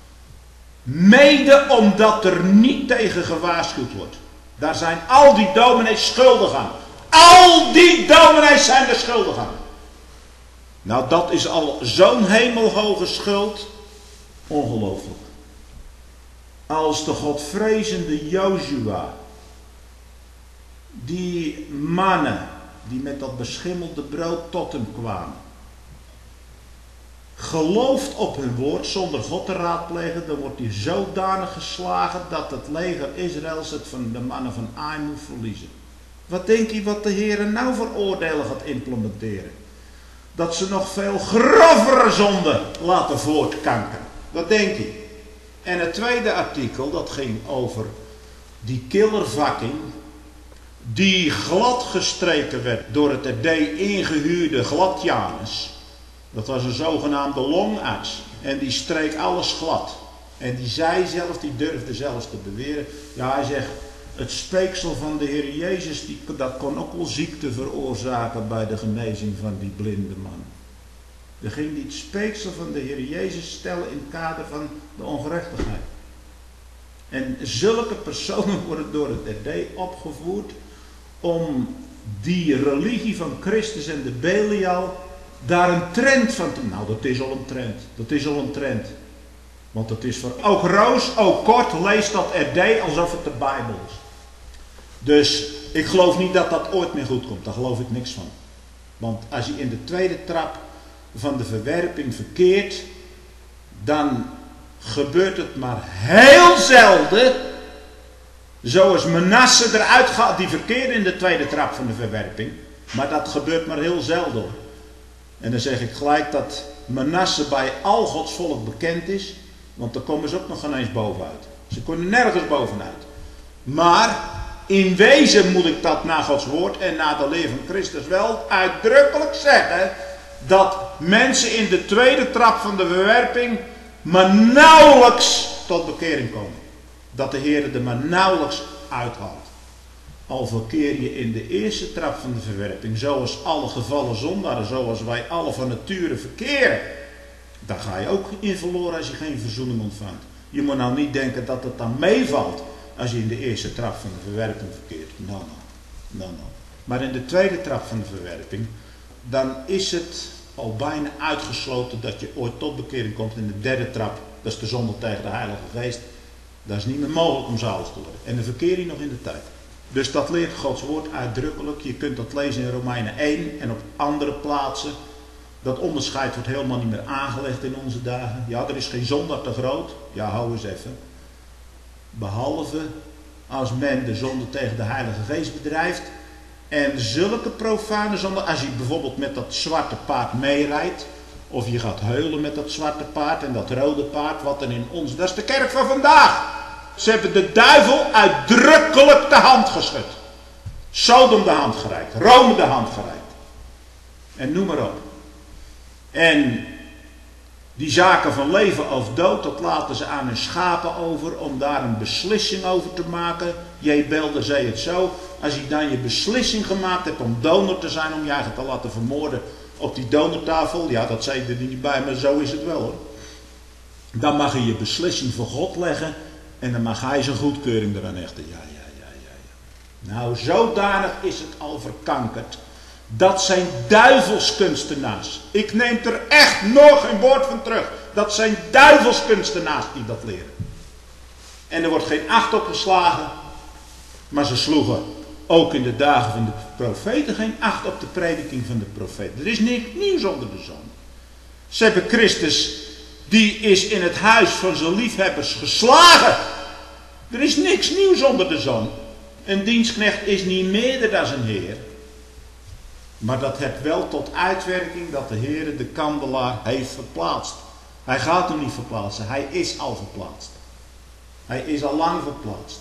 Mede omdat er niet tegen gewaarschuwd wordt. Daar zijn al die dominees schuldig aan. Al die dominees zijn er schuldig aan. Nou, dat is al zo'n hemelhoge schuld. Ongelooflijk. Als de godvrezende Jozua, die mannen die met dat beschimmelde brood tot hem kwamen, gelooft op hun woord zonder God te raadplegen, dan wordt hij zodanig geslagen dat het leger Israëls het van de mannen van Ai moet verliezen. Wat denk je wat de Heer nou voor oordelen gaat implementeren? Dat ze nog veel grovere zonden laten voortkankeren. Dat denk ik. En het tweede artikel, dat ging over die killervakking, die glad gestreken werd door het R D ingehuurde Glad-Janus. Dat was een zogenaamde longarts. En die streek alles glad. En die zei zelf, die durfde zelfs te beweren. Ja, hij zegt, het speeksel van de Heer Jezus, die, dat kon ook wel ziekte veroorzaken bij de genezing van die blinde man. Er ging die het speeksel van de Heer Jezus stellen in het kader van de ongerechtigheid. En zulke personen worden door het R D opgevoerd om die religie van Christus en de Belial daar een trend van te... Nou, dat is al een trend. Dat is al een trend. Want het is voor... Ook Roos, ook Kort leest dat R D alsof het de Bijbel is. Dus ik geloof niet dat dat ooit meer goed komt. Daar geloof ik niks van. Want als je in de tweede trap van de verwerping verkeert, dan gebeurt het maar heel zelden, zoals Manasse eruit gaat, die verkeerde in de tweede trap van de verwerping. Maar dat gebeurt maar heel zelden. En dan zeg ik gelijk dat Manasse bij al Gods volk bekend is, want daar komen ze ook nog geen eens bovenuit. Ze kunnen nergens bovenuit. Maar in wezen moet ik dat na Gods woord en na de leer van Christus wel uitdrukkelijk zeggen, dat mensen in de tweede trap van de verwerping maar nauwelijks tot bekering komen. Dat de Heer er maar nauwelijks uithaalt. Al verkeer je in de eerste trap van de verwerping, zoals alle gevallen zondaren, zoals wij alle van nature verkeren, daar ga je ook in verloren als je geen verzoening ontvangt. Je moet nou niet denken dat het dan meevalt als je in de eerste trap van de verwerping verkeert. Nou, nou, nou, nou. Maar in de tweede trap van de verwerping, dan is het al bijna uitgesloten dat je ooit tot bekering komt. In de derde trap, dat is de zonde tegen de Heilige Geest, dat is niet meer mogelijk om zalig te worden. En dan verkeer je nog in de tijd. Dus dat leert Gods woord uitdrukkelijk. Je kunt dat lezen in Romeinen één en op andere plaatsen. Dat onderscheid wordt helemaal niet meer aangelegd in onze dagen. Ja, er is geen zondag te groot. Ja, hou eens even. Behalve als men de zonde tegen de Heilige Geest bedrijft. En zulke profane zonde, als je bijvoorbeeld met dat zwarte paard meerijdt, of je gaat heulen met dat zwarte paard en dat rode paard, wat er in ons, dat is de kerk van vandaag. Ze hebben de duivel uitdrukkelijk de hand geschud. Sodom de hand gereikt, Rome de hand gereikt. En noem maar op. En die zaken van leven of dood, dat laten ze aan hun schapen over om daar een beslissing over te maken. Jebelde zei het zo, als je dan je beslissing gemaakt hebt om donor te zijn, om je eigen te laten vermoorden op die donortafel, ja, dat zei er niet bij, maar zo is het wel hoor. Dan mag je je beslissing voor God leggen en dan mag hij zijn goedkeuring eraan hechten. Ja, ja, ja, ja, ja. Nou, zodanig is het al verkankerd. Dat zijn duivelskunstenaars. Ik neem er echt nog een woord van terug. Dat zijn duivelskunstenaars die dat leren. En er wordt geen acht op geslagen, maar ze sloegen. ook in de dagen van de profeten geen acht op de prediking van de profeten. Er is niks nieuws onder de zon. Ze hebben Christus, die is in het huis van zijn liefhebbers geslagen. Er is niks nieuws onder de zon. Een dienstknecht is niet meerder dan zijn Heer. Maar dat heeft wel tot uitwerking dat de Heer de kandelaar heeft verplaatst. Hij gaat hem niet verplaatsen, hij is al verplaatst. Hij is al lang verplaatst.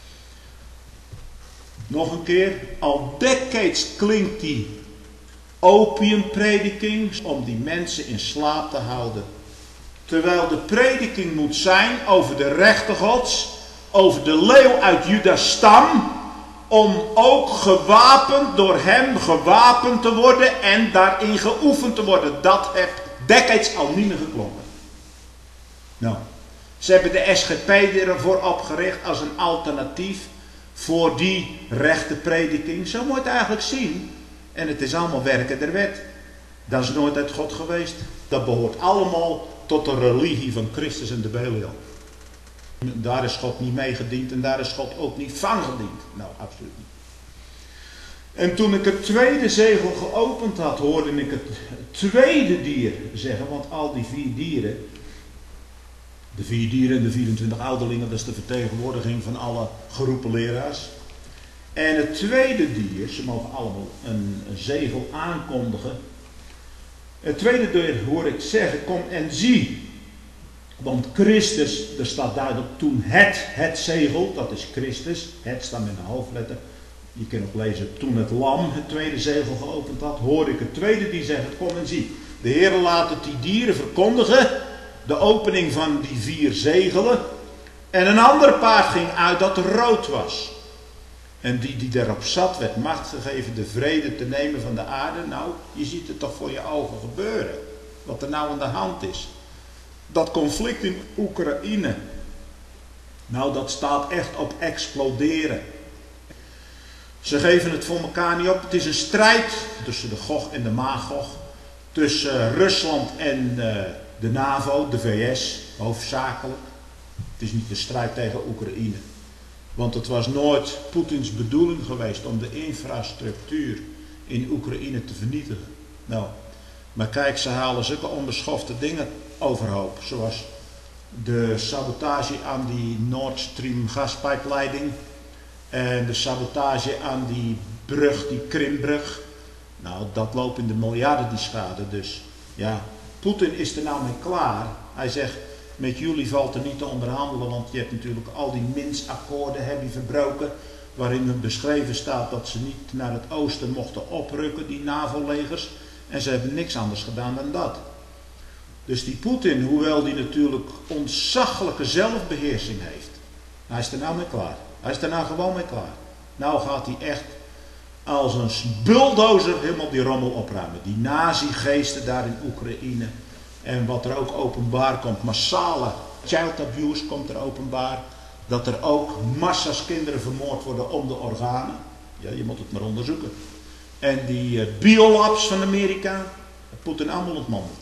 Nog een keer, al decades klinkt die opiumprediking om die mensen in slaap te houden. Terwijl de prediking moet zijn over de rechte Gods, over de leeuw uit Judas stam, om ook gewapend, door hem gewapend te worden en daarin geoefend te worden. Dat heeft decades al niet meer geklonken. Nou, ze hebben de S G P ervoor opgericht als een alternatief voor die rechte prediking. Zo moet je het eigenlijk zien. En het is allemaal werken der wet. Dat is nooit uit God geweest. Dat behoort allemaal tot de religie van Christus en de Belial. Daar is God niet mee gediend en daar is God ook niet van gediend. Nou, absoluut niet. En toen ik het tweede zegel geopend had, hoorde ik het tweede dier zeggen, want al die vier dieren, de vier dieren en de vierentwintig ouderlingen, dat is de vertegenwoordiging van alle geroepen leraars. En het tweede dier, ze mogen allemaal een, een zegel aankondigen. Het tweede dier hoor ik zeggen, kom en zie. Want Christus, er staat duidelijk toen het, het zegel, dat is Christus, het staat met een hoofdletter. Je kunt ook lezen, toen het lam het tweede zegel geopend had, hoorde ik het tweede die zegt, kom en zie. De Heer laat het die dieren verkondigen, de opening van die vier zegelen. En een ander paard ging uit dat rood was. En die die daarop zat, werd macht gegeven de vrede te nemen van de aarde. Nou, je ziet het toch voor je ogen gebeuren, wat er nou aan de hand is. Dat conflict in Oekraïne, nou dat staat echt op exploderen. Ze geven het voor elkaar niet op. Het is een strijd tussen de Gog en de Magog. Tussen Rusland en uh, de NAVO, de V S, hoofdzakelijk. Het is niet de strijd tegen Oekraïne. Want het was nooit Poetins bedoeling geweest om de infrastructuur in Oekraïne te vernietigen. Nou, maar kijk, ze halen zulke onbeschofte dingen overhoop. Zoals de sabotage aan die Nord Stream gaspijpleiding. En de sabotage aan die brug, die Krimbrug. Nou, dat loopt in de miljarden die schade. Dus ja, Poetin is er nou mee klaar. Hij zegt, met jullie valt er niet te onderhandelen. Want je hebt natuurlijk al die Minsk-akkoorden heb je verbroken. Waarin het beschreven staat dat ze niet naar het oosten mochten oprukken, die NAVO-legers. En ze hebben niks anders gedaan dan dat. Dus die Poetin, hoewel die natuurlijk ontzaglijke zelfbeheersing heeft. Hij is er nou mee klaar. Hij is er nou gewoon mee klaar. Nou gaat hij echt als een bulldozer helemaal die rommel opruimen. Die nazi-geesten daar in Oekraïne. En wat er ook openbaar komt. Massale child abuse komt er openbaar. Dat er ook massa's kinderen vermoord worden om de organen. Ja, je moet het maar onderzoeken. En die uh, biolabs van Amerika. Poetin allemaal ontmanteld.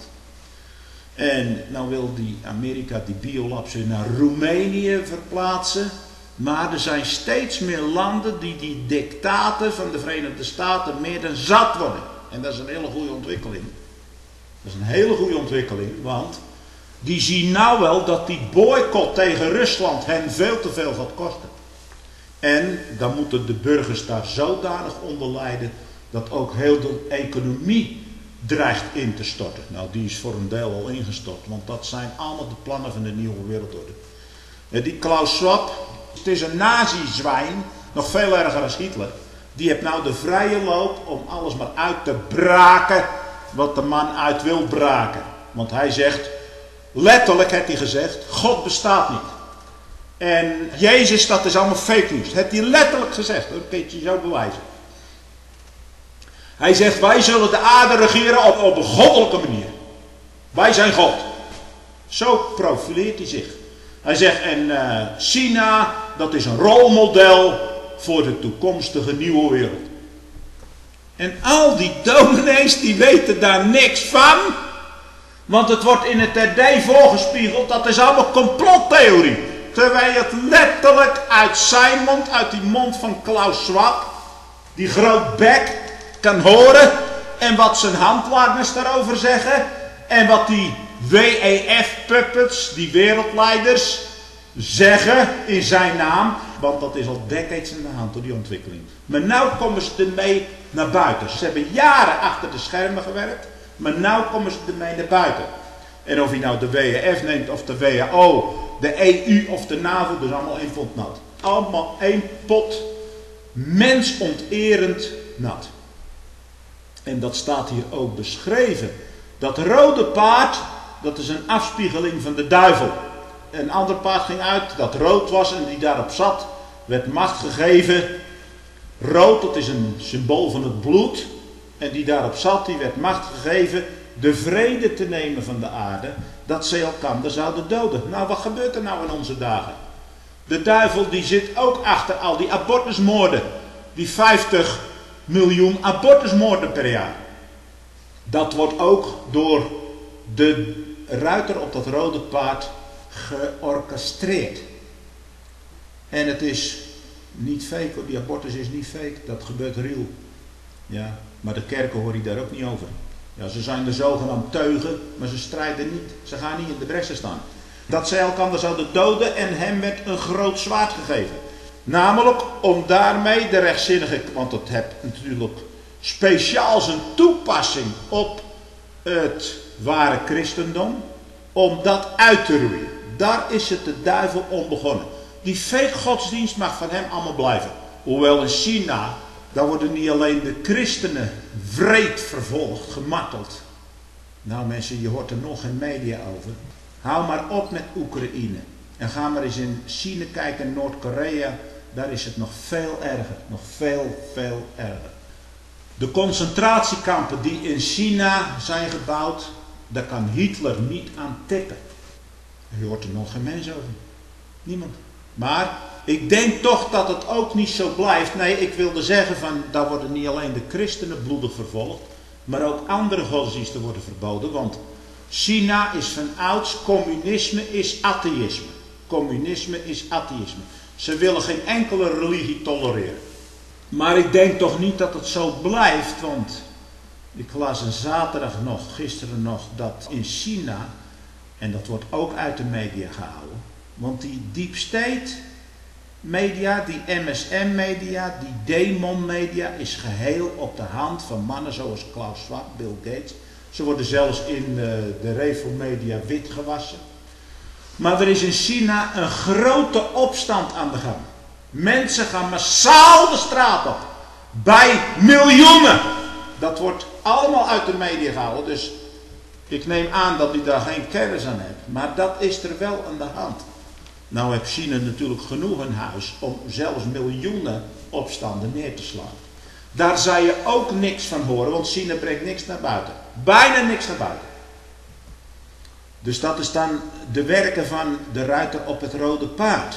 En nou wil die Amerika die biolabs weer naar Roemenië verplaatsen. Maar er zijn steeds meer landen die die dictaten van de Verenigde Staten meer dan zat worden. En dat is een hele goede ontwikkeling. Dat is een hele goede ontwikkeling, want die zien nou wel dat die boycott tegen Rusland hen veel te veel gaat kosten. En dan moeten de burgers daar zodanig onder lijden dat ook heel de economie dreigt in te storten. Nou, die is voor een deel al ingestort, want dat zijn allemaal de plannen van de nieuwe wereldorde. En die Klaus Schwab, het is een nazi-zwijn, nog veel erger dan Hitler. Die heeft nou de vrije loop om alles maar uit te braken wat de man uit wil braken. Want hij zegt, letterlijk heeft hij gezegd, God bestaat niet. En Jezus, dat is allemaal fake news. Dat heeft hij letterlijk gezegd, dat kun je zo bewijzen. Hij zegt, wij zullen de aarde regeren op, op een goddelijke manier. Wij zijn God. Zo profileert hij zich. Hij zegt, en uh, China, dat is een rolmodel voor de toekomstige nieuwe wereld. En al die dominees, die weten daar niks van. Want het wordt in het R D voorgespiegeld, dat is allemaal complottheorie. Terwijl het letterlijk uit zijn mond, uit die mond van Klaus Schwab, die grootbek kan horen en wat zijn handlangers daarover zeggen en wat die W E F-puppets, die wereldleiders, zeggen in zijn naam, want dat is al decades in de hand door die ontwikkeling. Maar nou komen ze ermee naar buiten. Ze hebben jaren achter de schermen gewerkt, maar nou komen ze ermee naar buiten. En of je nou de W E F neemt of de W H O, de E U of de NAVO, dus allemaal één pot nat. Allemaal één pot mensonterend nat. En dat staat hier ook beschreven. Dat rode paard, dat is een afspiegeling van de duivel. Een ander paard ging uit dat rood was en die daarop zat, werd macht gegeven. Rood, dat is een symbool van het bloed. En die daarop zat, die werd macht gegeven de vrede te nemen van de aarde, dat ze elkaar zouden doden. Nou, wat gebeurt er nou in onze dagen? De duivel die zit ook achter al die abortusmoorden. Die vijftig miljoen abortusmoorden per jaar. Dat wordt ook door de ruiter op dat rode paard georchestreerd. En het is niet fake, die abortus is niet fake, dat gebeurt real. Ja, maar de kerken hoor je daar ook niet over. Ja, ze zijn de zogenaamd teugen, maar ze strijden niet. Ze gaan niet in de bressen staan. Dat zij elkaar zouden doden en hem werd een groot zwaard gegeven. Namelijk om daarmee de rechtzinnige, want dat heeft natuurlijk speciaal zijn toepassing op het ware christendom, om dat uit te roeien. Daar is het de duivel om begonnen. Die fake godsdienst mag van hem allemaal blijven. Hoewel in China, daar worden niet alleen de christenen wreed vervolgd, gemarteld. Nou mensen, je hoort er nog geen media over. Hou maar op met Oekraïne. En ga maar eens in China kijken, Noord-Korea. Daar is het nog veel erger. Nog veel, veel erger. De concentratiekampen die in China zijn gebouwd, daar kan Hitler niet aan tippen. Je hoort er nog geen mens over. Niemand. Maar ik denk toch dat het ook niet zo blijft. Nee, ik wilde zeggen van, daar worden niet alleen de christenen bloedig vervolgd, maar ook andere godsdiensten worden verboden. Want China is van ouds, communisme is atheïsme. Communisme is atheïsme. Ze willen geen enkele religie tolereren. Maar ik denk toch niet dat het zo blijft, want ik las een zaterdag nog, gisteren nog, dat in China, en dat wordt ook uit de media gehouden, want die deep state media, die M S M media, die demon media is geheel op de hand van mannen zoals Klaus Schwab, Bill Gates. Ze worden zelfs in de Revo media wit gewassen. Maar er is in China een grote opstand aan de gang. Mensen gaan massaal de straat op. Bij miljoenen. Dat wordt allemaal uit de media gehouden. Dus ik neem aan dat u daar geen kennis aan hebt. Maar dat is er wel aan de hand. Nou heeft China natuurlijk genoeg in huis om zelfs miljoenen opstanden neer te slaan. Daar zou je ook niks van horen, want China brengt niks naar buiten. Bijna niks naar buiten. Dus dat is dan de werken van de ruiter op het rode paard.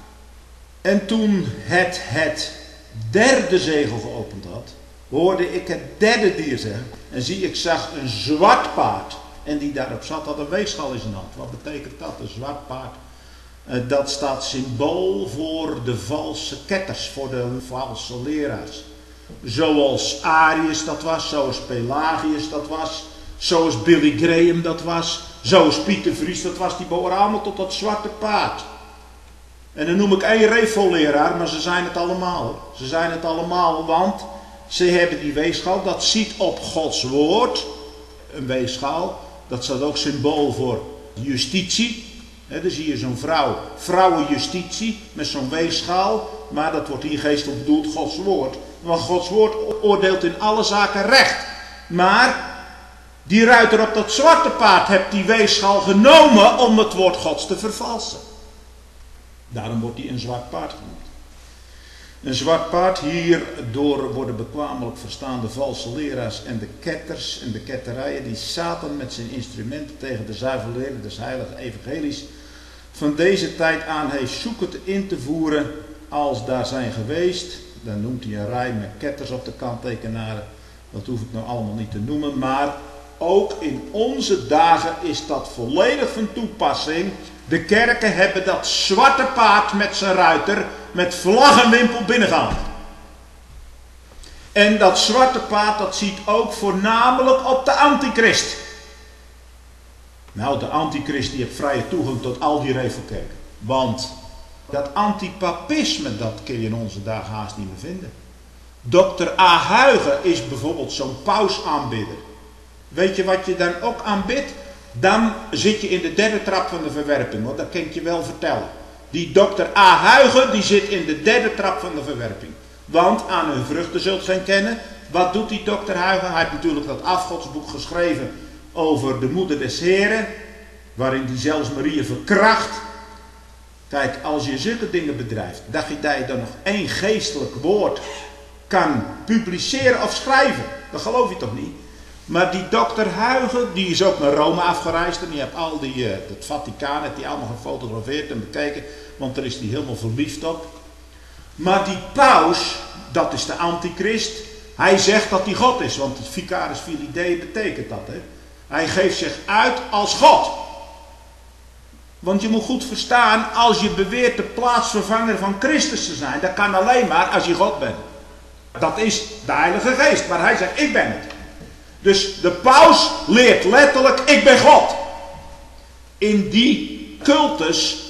En toen het het derde zegel geopend had, hoorde ik het derde dier zeggen. En zie, ik zag een zwart paard. En die daarop zat, had een weegschaal in zijn hand. Wat betekent dat, een zwart paard? Uh, dat staat symbool voor de valse ketters, voor de valse leraars. Zoals Arius dat was, zoals Pelagius dat was, zoals Billy Graham dat was, zoals Pieter Vries dat was, die behoren allemaal tot dat zwarte paard. En dan noem ik één Revo-leraar, maar ze zijn het allemaal. Ze zijn het allemaal, want ze hebben die weegschaal, dat ziet op Gods woord, een weegschaal, dat staat ook symbool voor justitie. He, dan zie je zo'n vrouw, vrouwenjustitie met zo'n weegschaal, maar dat wordt hier geestelijk bedoeld Gods woord. Want Gods woord oordeelt in alle zaken recht. Maar die ruiter op dat zwarte paard heeft die weegschaal genomen om het woord Gods te vervalsen. Daarom wordt hij een zwart paard genoemd. Een zwart paard, hierdoor worden bekwamelijk verstaan de valse leraars en de ketters en de ketterijen die Satan met zijn instrumenten tegen de zuiverleren des heilige evangelies van deze tijd aan heeft zoeken te in te voeren als daar zijn geweest. Dan noemt hij een rij met ketters op de kanttekenaren. Dat hoef ik nou allemaal niet te noemen, maar ook in onze dagen is dat volledig van toepassing. De kerken hebben dat zwarte paard met zijn ruiter met vlag en wimpel binnengehaald. En dat zwarte paard, dat ziet ook voornamelijk op de antichrist. Nou, de antichrist die heeft vrije toegang tot al die revelkerken. Want dat antipapisme, dat kun je in onze dagen haast niet meer vinden. dokter A. Huygen is bijvoorbeeld zo'n pausaanbidder. Weet je wat je dan ook aanbidt? Dan zit je in de derde trap van de verwerping. Want dat kan ik je wel vertellen. Die dokter A. Huygen, die zit in de derde trap van de verwerping. Want aan hun vruchten zult gij kennen. Wat doet die dokter Huygen? Hij heeft natuurlijk dat afgodsboek geschreven over de moeder des Heren. Waarin hij zelfs Maria verkracht. Kijk, als je zulke dingen bedrijft, dacht je dat je dan nog één geestelijk woord kan publiceren of schrijven? Dat geloof je toch niet? Maar die dokter Huygen, die is ook naar Rome afgereisd. En die heeft al die, uh, het Vaticaan, heeft die allemaal gefotografeerd en bekeken. Want daar is hij helemaal verliefd op. Maar die paus, dat is de antichrist. Hij zegt dat hij God is. Want het Vicaris Filii Dei betekent dat. Hè? Hij geeft zich uit als God. Want je moet goed verstaan, als je beweert de plaatsvervanger van Christus te zijn, dat kan alleen maar als je God bent. Dat is de Heilige Geest, maar hij zegt, ik ben het. Dus de paus leert letterlijk, ik ben God. In die cultus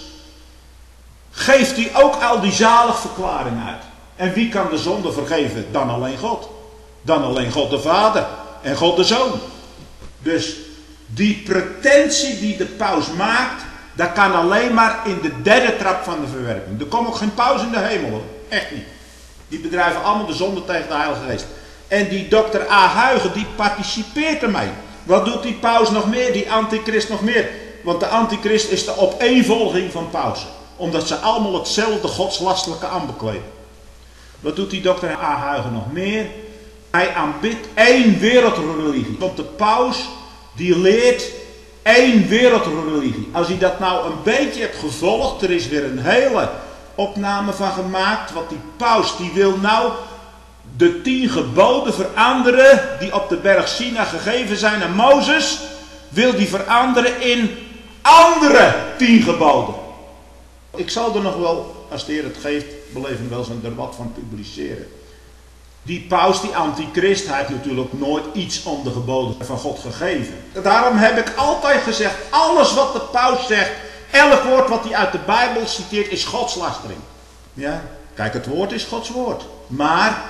geeft hij ook al die zaligverklaring uit. En wie kan de zonde vergeven? Dan alleen God. Dan alleen God de Vader en God de Zoon. Dus die pretentie die de paus maakt, dat kan alleen maar in de derde trap van de verwerping. Er komt ook geen paus in de hemel hoor. Echt niet. Die bedrijven allemaal de zonde tegen de Heilige Geest. En die dokter A. Huygen, die participeert ermee. Wat doet die paus nog meer? Die antichrist nog meer? Want de antichrist is de opeenvolging van pausen. Omdat ze allemaal hetzelfde godslastelijke ambt bekleden. Wat doet die dokter A. Huygen nog meer? Hij aanbidt één wereldreligie. Want de paus, die leert één wereldreligie. Als hij dat nou een beetje hebt gevolgd, er is weer een hele opname van gemaakt. Want die paus, die wil nou de tien geboden veranderen, die op de berg Sina gegeven zijn aan Mozes, wil die veranderen in andere tien geboden. Ik zal er nog wel, als de Heer het geeft, beleven wel eens er wat van publiceren. Die paus, die antichrist, hij heeft natuurlijk nooit iets om de geboden van God gegeven. Daarom heb ik altijd gezegd, alles wat de paus zegt, elk woord wat hij uit de Bijbel citeert, is godslastering. Ja, kijk, het woord is Gods woord. Maar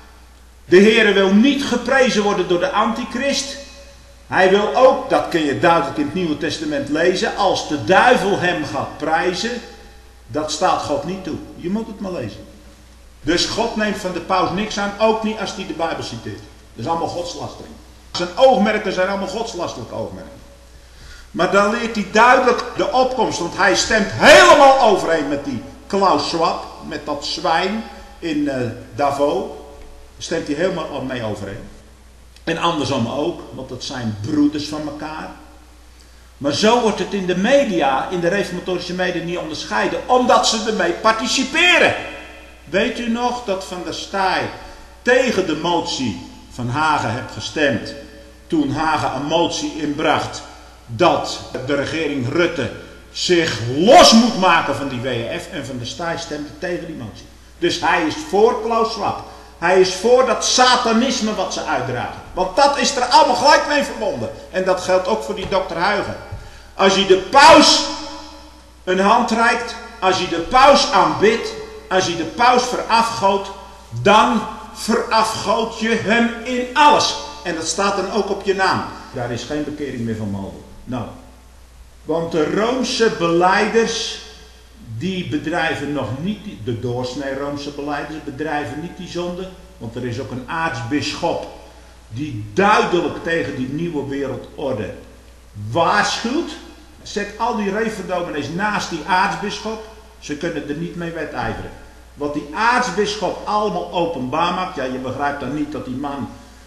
de Heer wil niet geprezen worden door de antichrist. Hij wil ook, dat kun je duidelijk in het Nieuwe Testament lezen, als de duivel hem gaat prijzen, dat staat God niet toe. Je moet het maar lezen. Dus God neemt van de paus niks aan, ook niet als hij de Bijbel citeert. Dat is allemaal godslastering. Zijn oogmerken zijn allemaal godslastelijke oogmerken. Maar dan leert hij duidelijk de opkomst, want hij stemt helemaal overeen met die Klaus Schwab, met dat zwijn in uh, Davos. Stemt hij helemaal mee overeen. En andersom ook, want dat zijn broeders van elkaar. Maar zo wordt het in de media, in de reformatorische media niet onderscheiden, omdat ze ermee participeren. Weet u nog dat Van der Staaij tegen de motie van Hagen heeft gestemd, toen Hagen een motie inbracht dat de regering Rutte zich los moet maken van die W E F, en Van der Staaij stemde tegen die motie. Dus hij is voor Klaus Schwab. Hij is voor dat satanisme wat ze uitdragen. Want dat is er allemaal gelijk mee verbonden. En dat geldt ook voor die dokter Huygen. Als je de paus een hand reikt, als je de paus aanbidt, als je de paus verafgoodt, dan verafgoot je hem in alles. En dat staat dan ook op je naam. Daar is geen bekering meer van mogelijk. Nou, want de Roomse belijders, die bedrijven nog niet, de doorsnee Roomse belijders bedrijven niet die zonde. Want er is ook een aartsbisschop die duidelijk tegen die nieuwe wereldorde waarschuwt. Zet al die reverdominees naast die aartsbisschop. Ze kunnen er niet mee wedijveren. Wat die aartsbisschop allemaal openbaar maakt. Ja, je begrijpt dan niet dat die man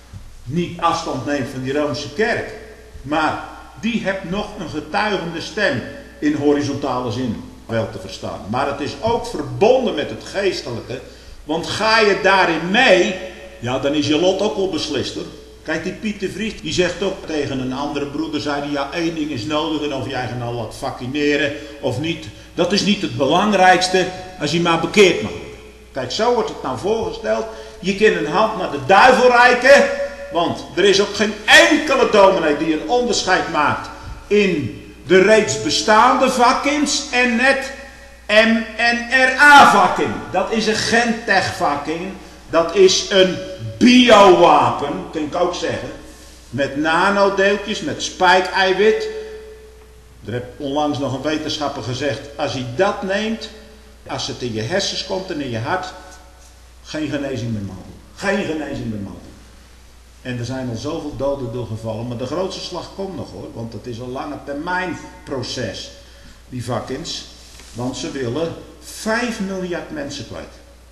niet afstand neemt van die Roomse kerk. Maar die heeft nog een getuigende stem in horizontale zin wel te verstaan. Maar het is ook verbonden met het geestelijke. Want ga je daarin mee, ja, dan is je lot ook al beslist hoor. Kijk, die Piet de Vries, die zegt ook tegen een andere broeder, zei hij, ja, één ding is nodig en of jij nou laat vaccineren of niet, dat is niet het belangrijkste als je maar bekeerd mag. Kijk, zo wordt het nou voorgesteld. Je kunt een hand naar de duivel reiken. Want er is ook geen enkele dominee die een onderscheid maakt in de reeds bestaande vakkins en net M N R A vakkin. Dat is een gentech vakkin. Dat is een biowapen, kan ik ook zeggen. Met nanodeeltjes, met spijkeiwit. Er heeft onlangs nog een wetenschapper gezegd, als je dat neemt, als het in je hersens komt en in je hart, geen genezing meer mogelijk. Geen genezing meer mogelijk. En er zijn al zoveel doden doorgevallen, maar de grootste slag komt nog hoor, want het is een lange termijn proces, die vakkins. Want ze willen vijf miljard mensen kwijt.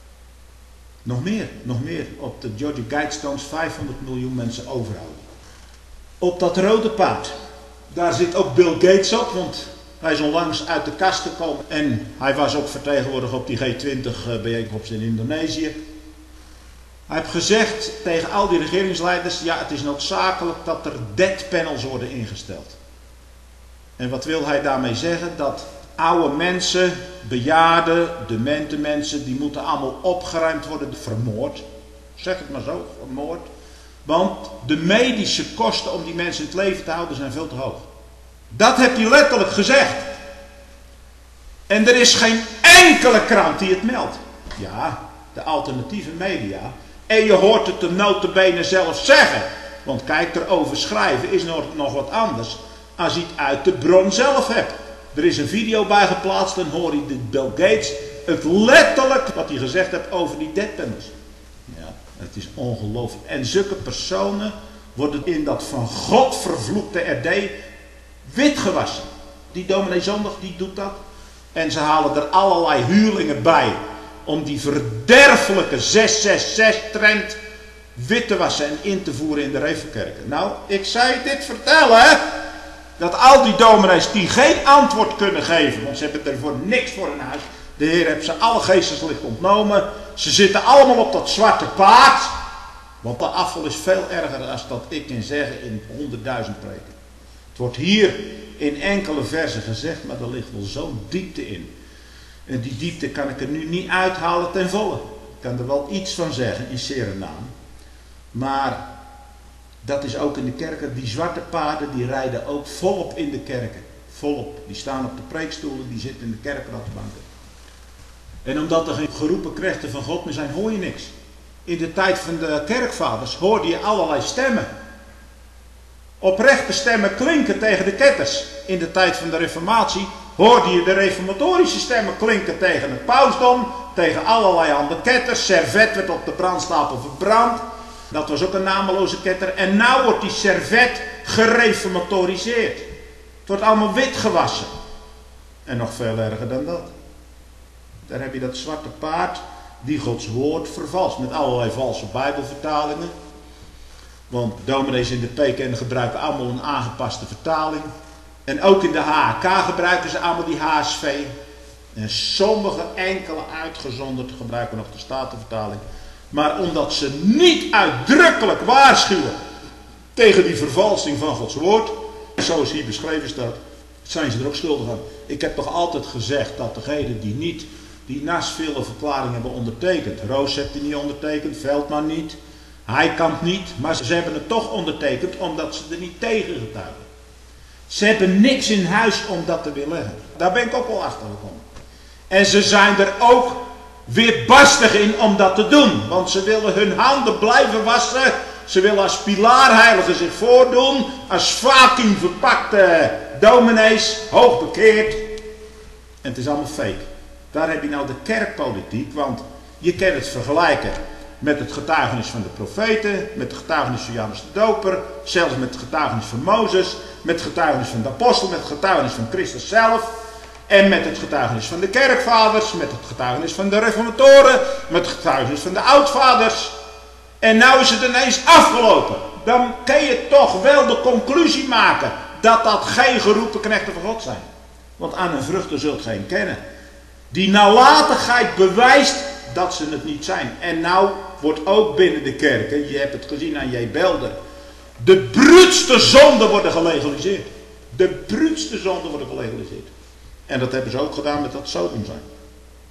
Nog meer, nog meer. Op de Georgia Guidestones vijfhonderd miljoen mensen overhouden. Op dat rode paard, daar zit ook Bill Gates op, want hij is onlangs uit de kast gekomen. En hij was ook vertegenwoordigd op die G twintig bijeenkomst in Indonesië. Hij heeft gezegd tegen al die regeringsleiders, ja het is noodzakelijk dat er death panels worden ingesteld. En wat wil hij daarmee zeggen? Dat oude mensen, bejaarden, demente mensen, die moeten allemaal opgeruimd worden, vermoord. Zeg het maar zo, vermoord. Want de medische kosten om die mensen in het leven te houden zijn veel te hoog. Dat heeft hij letterlijk gezegd. En er is geen enkele krant die het meldt. Ja, de alternatieve media. En je hoort het de nota bene zelf zeggen. Want kijk, erover schrijven is nog, nog wat anders als je het uit de bron zelf hebt. Er is een video bij geplaatst, dan hoor je Bill Gates het letterlijk wat hij gezegd heeft over die death panels. Ja, het is ongelooflijk. En zulke personen worden in dat van God vervloekte R D wit gewassen. Die dominee Zondag, die doet dat. En ze halen er allerlei huurlingen bij om die verderfelijke zes zes zes trend wit te wassen en in te voeren in de Revenkerken. Nou, ik zei dit vertellen, dat al die dominees die geen antwoord kunnen geven, want ze hebben er voor niks voor hun huis. De Heer heeft ze alle geesteslicht ontnomen. Ze zitten allemaal op dat zwarte paard. Want de afval is veel erger dan dat ik kan zeggen in honderdduizend preken. Het wordt hier in enkele versen gezegd, maar er ligt wel zo'n diepte in. En die diepte kan ik er nu niet uithalen ten volle. Ik kan er wel iets van zeggen in Suriname. Maar dat is ook in de kerken. Die zwarte paarden die rijden ook volop in de kerken. Volop. Die staan op de preekstoelen, die zitten in de kerkradsbanken. En omdat er geen geroepen knechten van God meer zijn, hoor je niks. In de tijd van de kerkvaders hoorde je allerlei stemmen. Oprechte stemmen klinken tegen de ketters. In de tijd van de Reformatie hoorde je de reformatorische stemmen klinken tegen het pausdom, tegen allerlei andere ketters. Servet werd op de brandstapel verbrand. Dat was ook een nameloze ketter. En nou wordt die servet gereformatoriseerd. Het wordt allemaal wit gewassen. En nog veel erger dan dat. Daar heb je dat zwarte paard die Gods woord vervalst. Met allerlei valse bijbelvertalingen. Want dominees in de P K N gebruiken allemaal een aangepaste vertaling. En ook in de H K gebruiken ze allemaal die H S V. En sommige enkele uitgezonderd gebruiken nog de Statenvertaling. Maar omdat ze niet uitdrukkelijk waarschuwen tegen die vervalsing van Gods woord, zoals hier beschreven staat, zijn ze er ook schuldig aan. Ik heb toch altijd gezegd dat degenen die niet die Nasville verklaring hebben ondertekend, Roos heeft die niet ondertekend, Veldman niet, Heikamp niet, maar ze hebben het toch ondertekend omdat ze er niet tegen getuigen. Ze hebben niks in huis om dat te weerleggen. Daar ben ik ook wel achter gekomen. En ze zijn er ook weer barstig in om dat te doen. Want ze willen hun handen blijven wassen. Ze willen als pilaarheiligen zich voordoen. Als vacuüm verpakte dominees, hoogbekeerd. En het is allemaal fake. Daar heb je nou de kerkpolitiek. Want je kan het vergelijken met het getuigenis van de profeten. Met het getuigenis van Johannes de Doper. Zelfs met het getuigenis van Mozes. Met het getuigenis van de apostel. Met het getuigenis van Christus zelf. En met het getuigenis van de kerkvaders, met het getuigenis van de reformatoren, met het getuigenis van de oudvaders. En nou is het ineens afgelopen. Dan kun je toch wel de conclusie maken dat dat geen geroepen knechten van God zijn. Want aan hun vruchten zult gij hen kennen. Die nalatigheid bewijst dat ze het niet zijn. En nou wordt ook binnen de kerken, je hebt het gezien aan J. Belder, de bruutste zonden worden gelegaliseerd. De bruutste zonden worden gelegaliseerd. En dat hebben ze ook gedaan met dat Sodom zijn.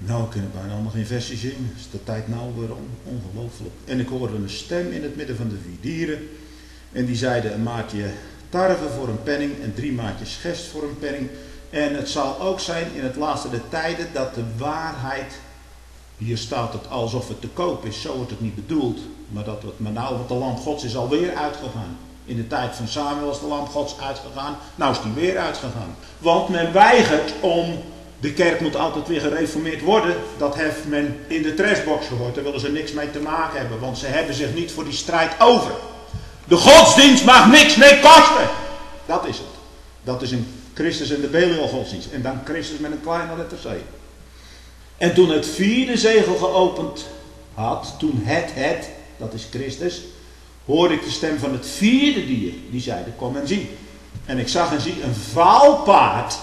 Nou, ik kan er bijna allemaal geen versie zingen. Is de tijd nou weer on ongelooflijk. En ik hoorde een stem in het midden van de vier dieren. En die zeiden een maatje tarwe voor een penning en drie maatjes gerst voor een penning. En het zal ook zijn in het laatste der tijden dat de waarheid, hier staat het alsof het te koop is, zo wordt het niet bedoeld. Maar dat het, maar nou, want de lamp Gods is alweer uitgegaan. In de tijd van Samuel is de lamp Gods uitgegaan. Nou is die weer uitgegaan. Want men weigert om, de kerk moet altijd weer gereformeerd worden. Dat heeft men in de trashbox gehoord. Daar willen ze niks mee te maken hebben. Want ze hebben zich niet voor die strijd over. De godsdienst mag niks mee kosten. Dat is het. Dat is een Christus en de Belial godsdienst. En dan Christus met een kleine letter C. En toen het vierde zegel geopend had, toen het, het, dat is Christus, hoorde ik de stem van het vierde dier. Die zeide, kom en zie. En ik zag en zie een vaal paard.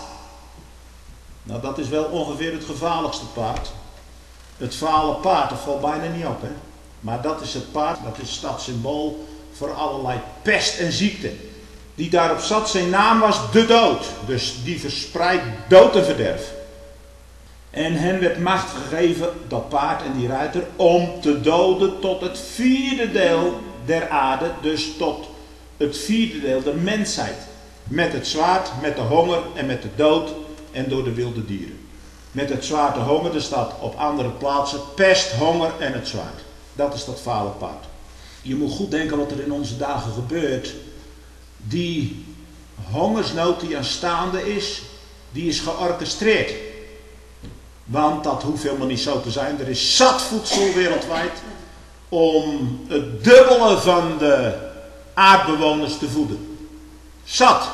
Nou, dat is wel ongeveer het gevaarlijkste paard. Het vale paard, dat valt bijna niet op, hè. Maar dat is het paard, dat is dat symbool voor allerlei pest en ziekte. Die daarop zat, zijn naam was de dood. Dus die verspreidt dood en verderf. En hen werd macht gegeven, dat paard en die ruiter, om te doden tot het vierde deel der aarde. Dus tot het vierde deel der mensheid. Met het zwaard, met de honger en met de dood en door de wilde dieren. Met het zwaard de honger, er staat op andere plaatsen pest, honger en het zwaard. Dat is dat vale paard. Je moet goed denken wat er in onze dagen gebeurt. Die hongersnood die aanstaande is, die is georchestreerd. Want dat hoeft helemaal niet zo te zijn. Er is zat voedsel wereldwijd om het dubbele van de aardbewoners te voeden. Zat.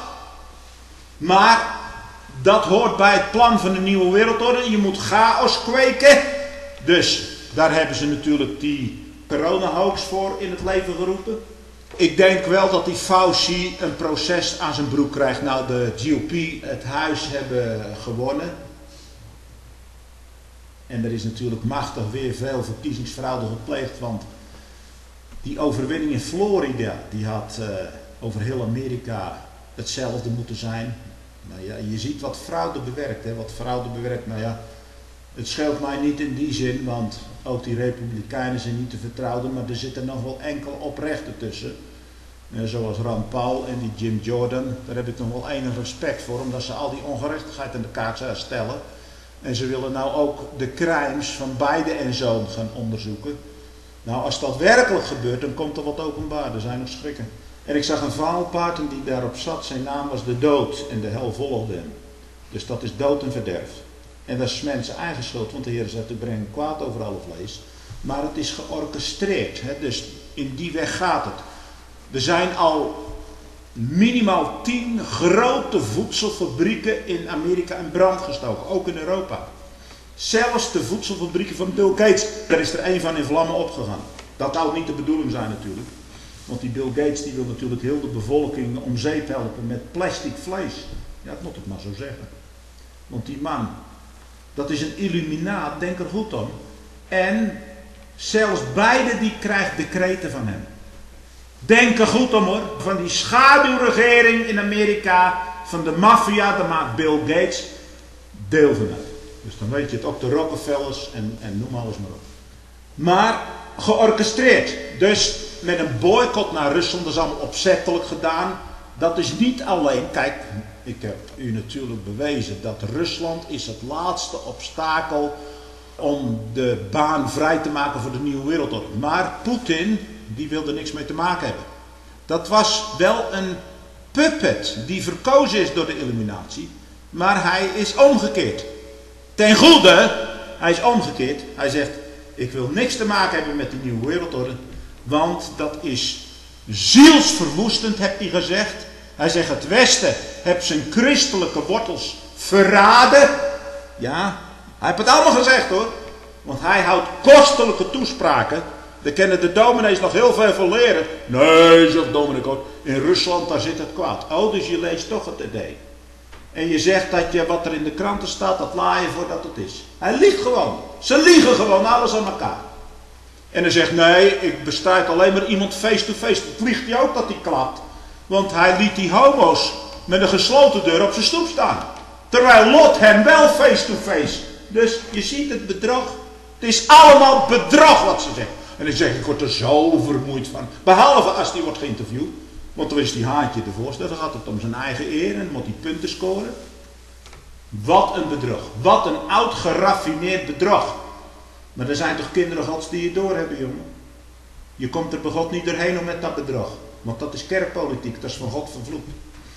Maar dat hoort bij het plan van de nieuwe wereldorde. Je moet chaos kweken. Dus daar hebben ze natuurlijk die corona-hoax voor in het leven geroepen. Ik denk wel dat die Fauci een proces aan zijn broek krijgt. Nou, de G O P, het huis, hebben gewonnen. En er is natuurlijk machtig weer veel verkiezingsfraude gepleegd. Want die overwinning in Florida, die had uh, over heel Amerika hetzelfde moeten zijn. Nou ja, je ziet wat fraude bewerkt, hè, wat fraude bewerkt. Nou ja, het scheelt mij niet in die zin, want ook die republikeinen zijn niet te vertrouwen, maar er zitten nog wel enkel oprechten tussen. Uh, zoals Rand Paul en die Jim Jordan, daar heb ik nog wel enig respect voor, omdat ze al die ongerechtigheid aan de kaart stellen. En ze willen nou ook de crimes van Biden en zoon gaan onderzoeken. Nou, als dat werkelijk gebeurt, dan komt er wat openbaar. Er zijn nog schrikken. En ik zag een vaalpaard en die daarop zat. Zijn naam was de dood en de hel volgde hem. Dus dat is dood en verderf. En dat is mensen eigen schuld, want de Heer zegt, ik breng kwaad over alle vlees. Maar het is georchestreerd. Hè? Dus in die weg gaat het. Er zijn al minimaal tien grote voedselfabrieken in Amerika in brand gestoken. Ook in Europa. Zelfs de voedselfabrieken van Bill Gates. Daar is er één van in vlammen opgegaan. Dat zou niet de bedoeling zijn natuurlijk. Want die Bill Gates die wil natuurlijk heel de bevolking om zeep helpen met plastic vlees. Ja, dat moet ik maar zo zeggen. Want die man, dat is een illuminaat, denk er goed om. En zelfs beide die krijgt decreten van hem. Denk er goed om hoor. Van die schaduwregering in Amerika, van de maffia, daar maakt Bill Gates deel van uit. Dus dan weet je het, ook de Rockefellers en, en noem alles maar op. Maar georchestreerd. Dus met een boycott naar Rusland, dat is allemaal opzettelijk gedaan. Dat is niet alleen, kijk, ik heb u natuurlijk bewezen dat Rusland is het laatste obstakel om de baan vrij te maken voor de nieuwe wereldorde. Maar Poetin, die wilde niks mee te maken hebben. Dat was wel een puppet die verkozen is door de Illuminatie, maar hij is omgekeerd. Ten goede, hij is omgekeerd. Hij zegt, ik wil niks te maken hebben met de nieuwe wereldorde, want dat is zielsverwoestend, heeft hij gezegd. Hij zegt, het Westen heeft zijn christelijke wortels verraden. Ja, hij heeft het allemaal gezegd hoor. Want hij houdt kostelijke toespraken. Daar kennen de dominees nog heel veel van leren. Nee, zegt dominee Kort, in Rusland daar zit het kwaad. Oh, dus je leest toch het idee. En je zegt dat je wat er in de kranten staat, dat laai je voor dat het is. Hij liegt gewoon. Ze liegen gewoon alles aan elkaar. En hij zegt, nee, ik bestrijd alleen maar iemand face-to-face. Dat liegt hij ook dat hij klapt. Want hij liet die homo's met een gesloten deur op zijn stoep staan. Terwijl Lot hem wel face-to-face Dus je ziet het bedrog. Het is allemaal bedrog wat ze zeggen. En dan zeg ik, ik word er zo vermoeid van. Behalve als die wordt geïnterviewd. Want dan is die haantje de voorstel. Dan gaat het om zijn eigen eer en moet hij punten scoren. Wat een bedrog. Wat een oud geraffineerd bedrog. Maar er zijn toch kinderen gods die het doorhebben, jongen. Je komt er bij God niet doorheen om met dat bedrog. Want dat is kerkpolitiek. Dat is van God vervloekt.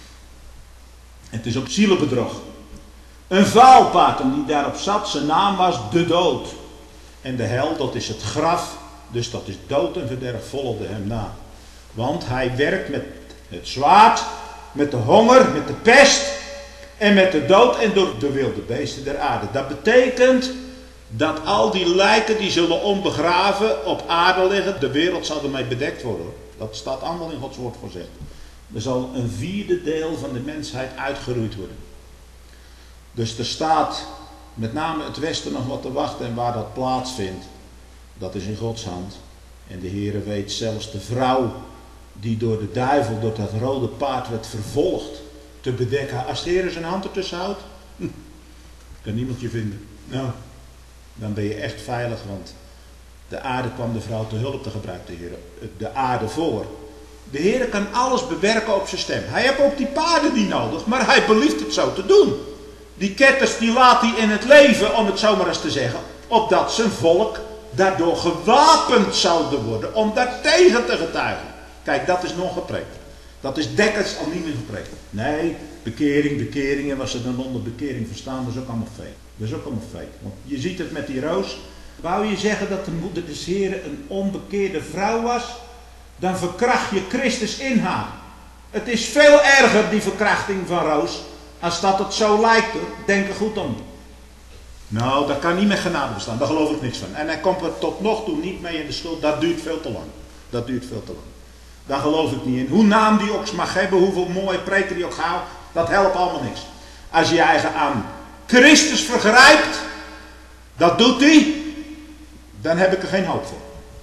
Het is op zielenbedrog. Een vaalpaard die daarop zat. Zijn naam was de dood. En de hel, dat is het graf. Dus dat is dood en verderf volgde hem na. Want hij werkt met het zwaard. Met de honger. Met de pest. En met de dood en door de wilde beesten der aarde. Dat betekent dat al die lijken die zullen onbegraven op aarde liggen. De wereld zal ermee bedekt worden. Dat staat allemaal in Gods woord gezegd. Er zal een vierde deel van de mensheid uitgeroeid worden. Dus er staat met name het westen nog wat te wachten. En waar dat plaatsvindt, dat is in Gods hand. En de Heere weet zelfs de vrouw die door de duivel, door dat rode paard werd vervolgd, te bedekken. Als de Heere zijn hand ertussen houdt, hm, kan niemand je vinden. Nou, dan ben je echt veilig, want de aarde kwam de vrouw te hulp, te gebruiken de Heere. De aarde voor. De Heere kan alles bewerken op zijn stem. Hij heeft ook die paarden niet nodig, maar hij belieft het zo te doen. Die ketters die laat hij in het leven, om het zomaar eens te zeggen, opdat zijn volk daardoor gewapend zouden worden om daartegen te getuigen. Kijk, dat is nog gepreekt. Dat is dekkers al niet meer gepreekt. Nee, bekering, bekering, en wat ze dan onder bekering verstaan, dat is ook allemaal fake. Dat is ook allemaal fake. Want je ziet het met die roos. Wou je zeggen dat de moeder des Heren een onbekeerde vrouw was? Dan verkracht je Christus in haar. Het is veel erger, die verkrachting van Roos, als dat het zo lijkt, hoor. Denk er goed om. Nou, dat kan niet met genade bestaan. Daar geloof ik niks van. En hij komt er tot nog toe niet mee in de schuld. Dat duurt veel te lang. Dat duurt veel te lang. Daar geloof ik niet in. Hoe naam die ook mag hebben, hoeveel mooie preken die ook houdt, dat helpt allemaal niks. Als je je eigen aan Christus vergrijpt, dat doet hij, dan heb ik er geen hoop voor.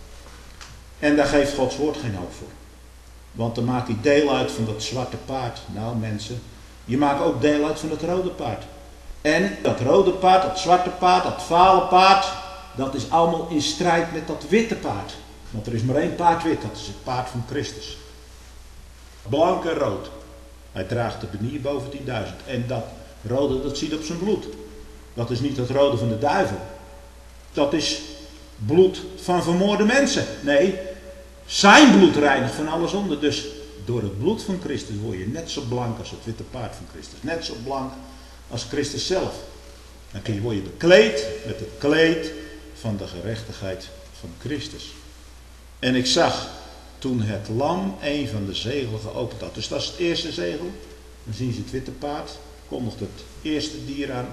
En daar geeft Gods woord geen hoop voor. Want dan maak je deel uit van dat zwarte paard. Nou mensen, je maakt ook deel uit van het rode paard. En dat rode paard, dat zwarte paard, dat vale paard, dat is allemaal in strijd met dat witte paard. Want er is maar één paard wit, dat is het paard van Christus. Blank en rood. Hij draagt de benier boven tienduizend. En dat rode, dat ziet op zijn bloed. Dat is niet het rode van de duivel. Dat is bloed van vermoorde mensen. Nee, zijn bloed reinigt van alle zonde. Dus door het bloed van Christus word je net zo blank als het witte paard van Christus. Net zo blank als Christus zelf. Dan kun je, word je bekleed met het kleed van de gerechtigheid van Christus. En ik zag toen het lam een van de zegelen geopend had. Dus dat is het eerste zegel. Dan zien ze het witte paard. Kondigt het eerste dier aan.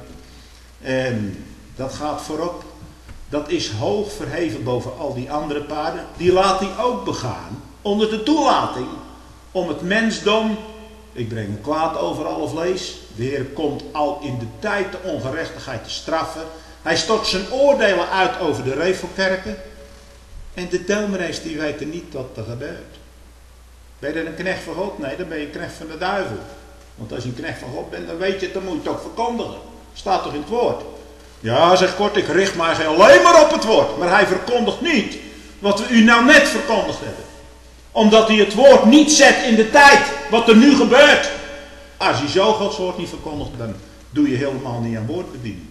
En dat gaat voorop. Dat is hoog verheven boven al die andere paarden. Die laat hij ook begaan. Onder de toelating. Om het mensdom. Ik breng een kwaad over alle vlees. De Heer komt al in de tijd de ongerechtigheid te straffen. Hij stort zijn oordelen uit over de revelkerken. En de dominees die weten niet wat er gebeurt. Ben je dan een knecht van God? Nee, dan ben je een knecht van de duivel. Want als je een knecht van God bent, dan weet je het, dan moet je het ook verkondigen. Staat toch in het woord? Ja, zeg kort, ik richt mij alleen maar op het woord. Maar hij verkondigt niet wat we u nou net verkondigd hebben. Omdat hij het woord niet zet in de tijd, wat er nu gebeurt. Als je zo Gods woord niet verkondigt, dan doe je helemaal niet aan woordbediening.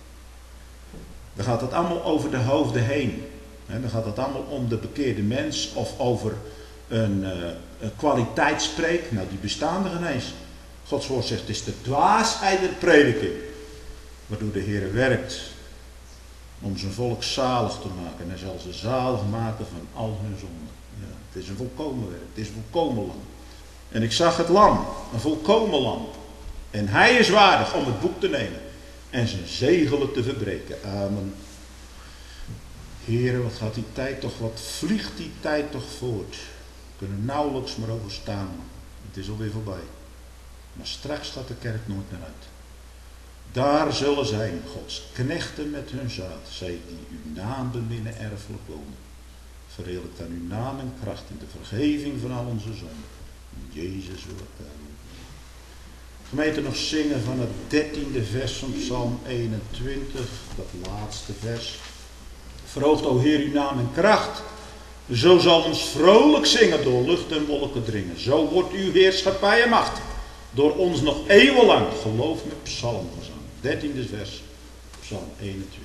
Dan gaat het allemaal over de hoofden heen. He, dan gaat het allemaal om de bekeerde mens of over een, uh, een kwaliteitsspreek. Nou, die bestaan er ineens. Gods woord zegt, het is de dwaasheid der prediking. Waardoor de Heer werkt om zijn volk zalig te maken. En hij zal ze zalig maken van al hun zonden. Ja, het is een volkomen werk. Het is een volkomen lam. En ik zag het lam, een volkomen lam. En hij is waardig om het boek te nemen. En zijn zegelen te verbreken. Amen. Heere, wat gaat die tijd toch, wat vliegt die tijd toch voort. We kunnen nauwelijks maar overstaan. Het is alweer voorbij. Maar straks gaat de kerk nooit meer uit. Daar zullen zijn Gods knechten met hun zaad, zij die uw naam beminnen erfelijk wonen. Verheerlijk dan uw naam en kracht in de vergeving van al onze zonden. In Jezus woord. Gemeente, nog zingen van het dertiende vers van Psalm eenentwintig, dat laatste vers. Verhoogt, o Heer, uw naam en kracht. Zo zal ons vrolijk zingen door lucht en wolken dringen. Zo wordt uw heerschappij en macht door ons nog eeuwenlang. Geloof met psalmgezang. dertiende vers, Psalm eenentwintig.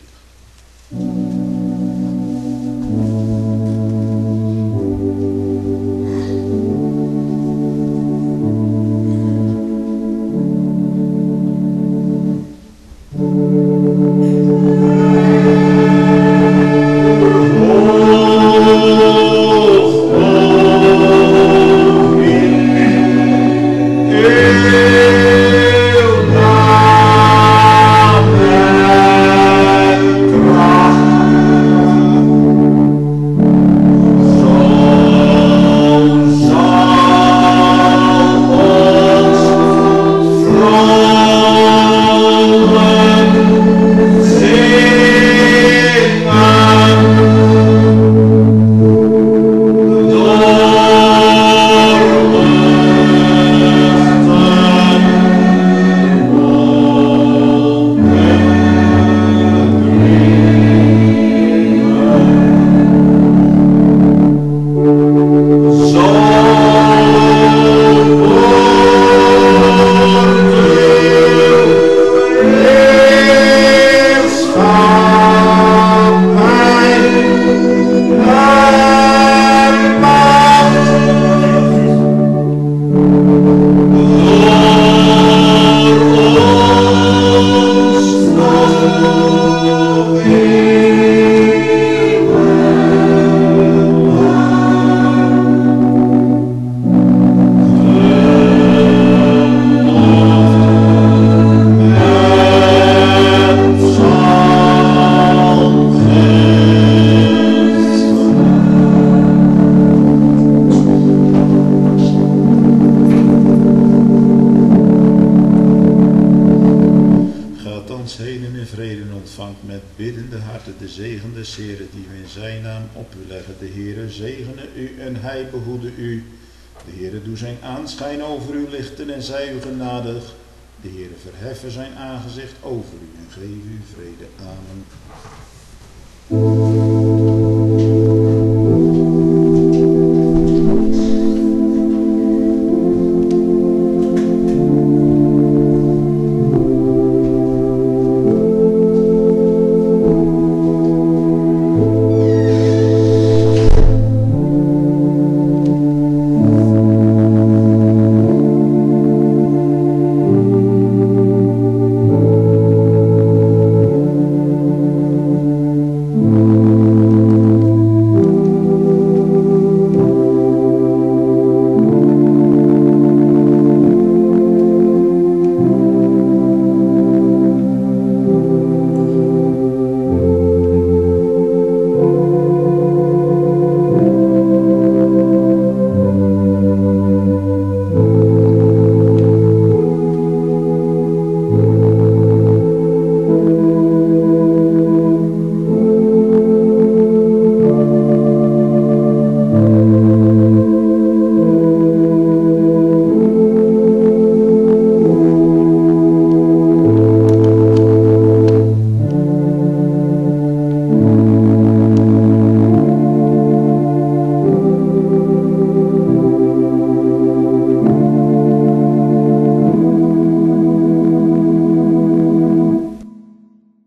Aanschijn over u lichten en zij u genadig. De Heere verheffen zijn aangezicht over u en geef u vrede. Amen.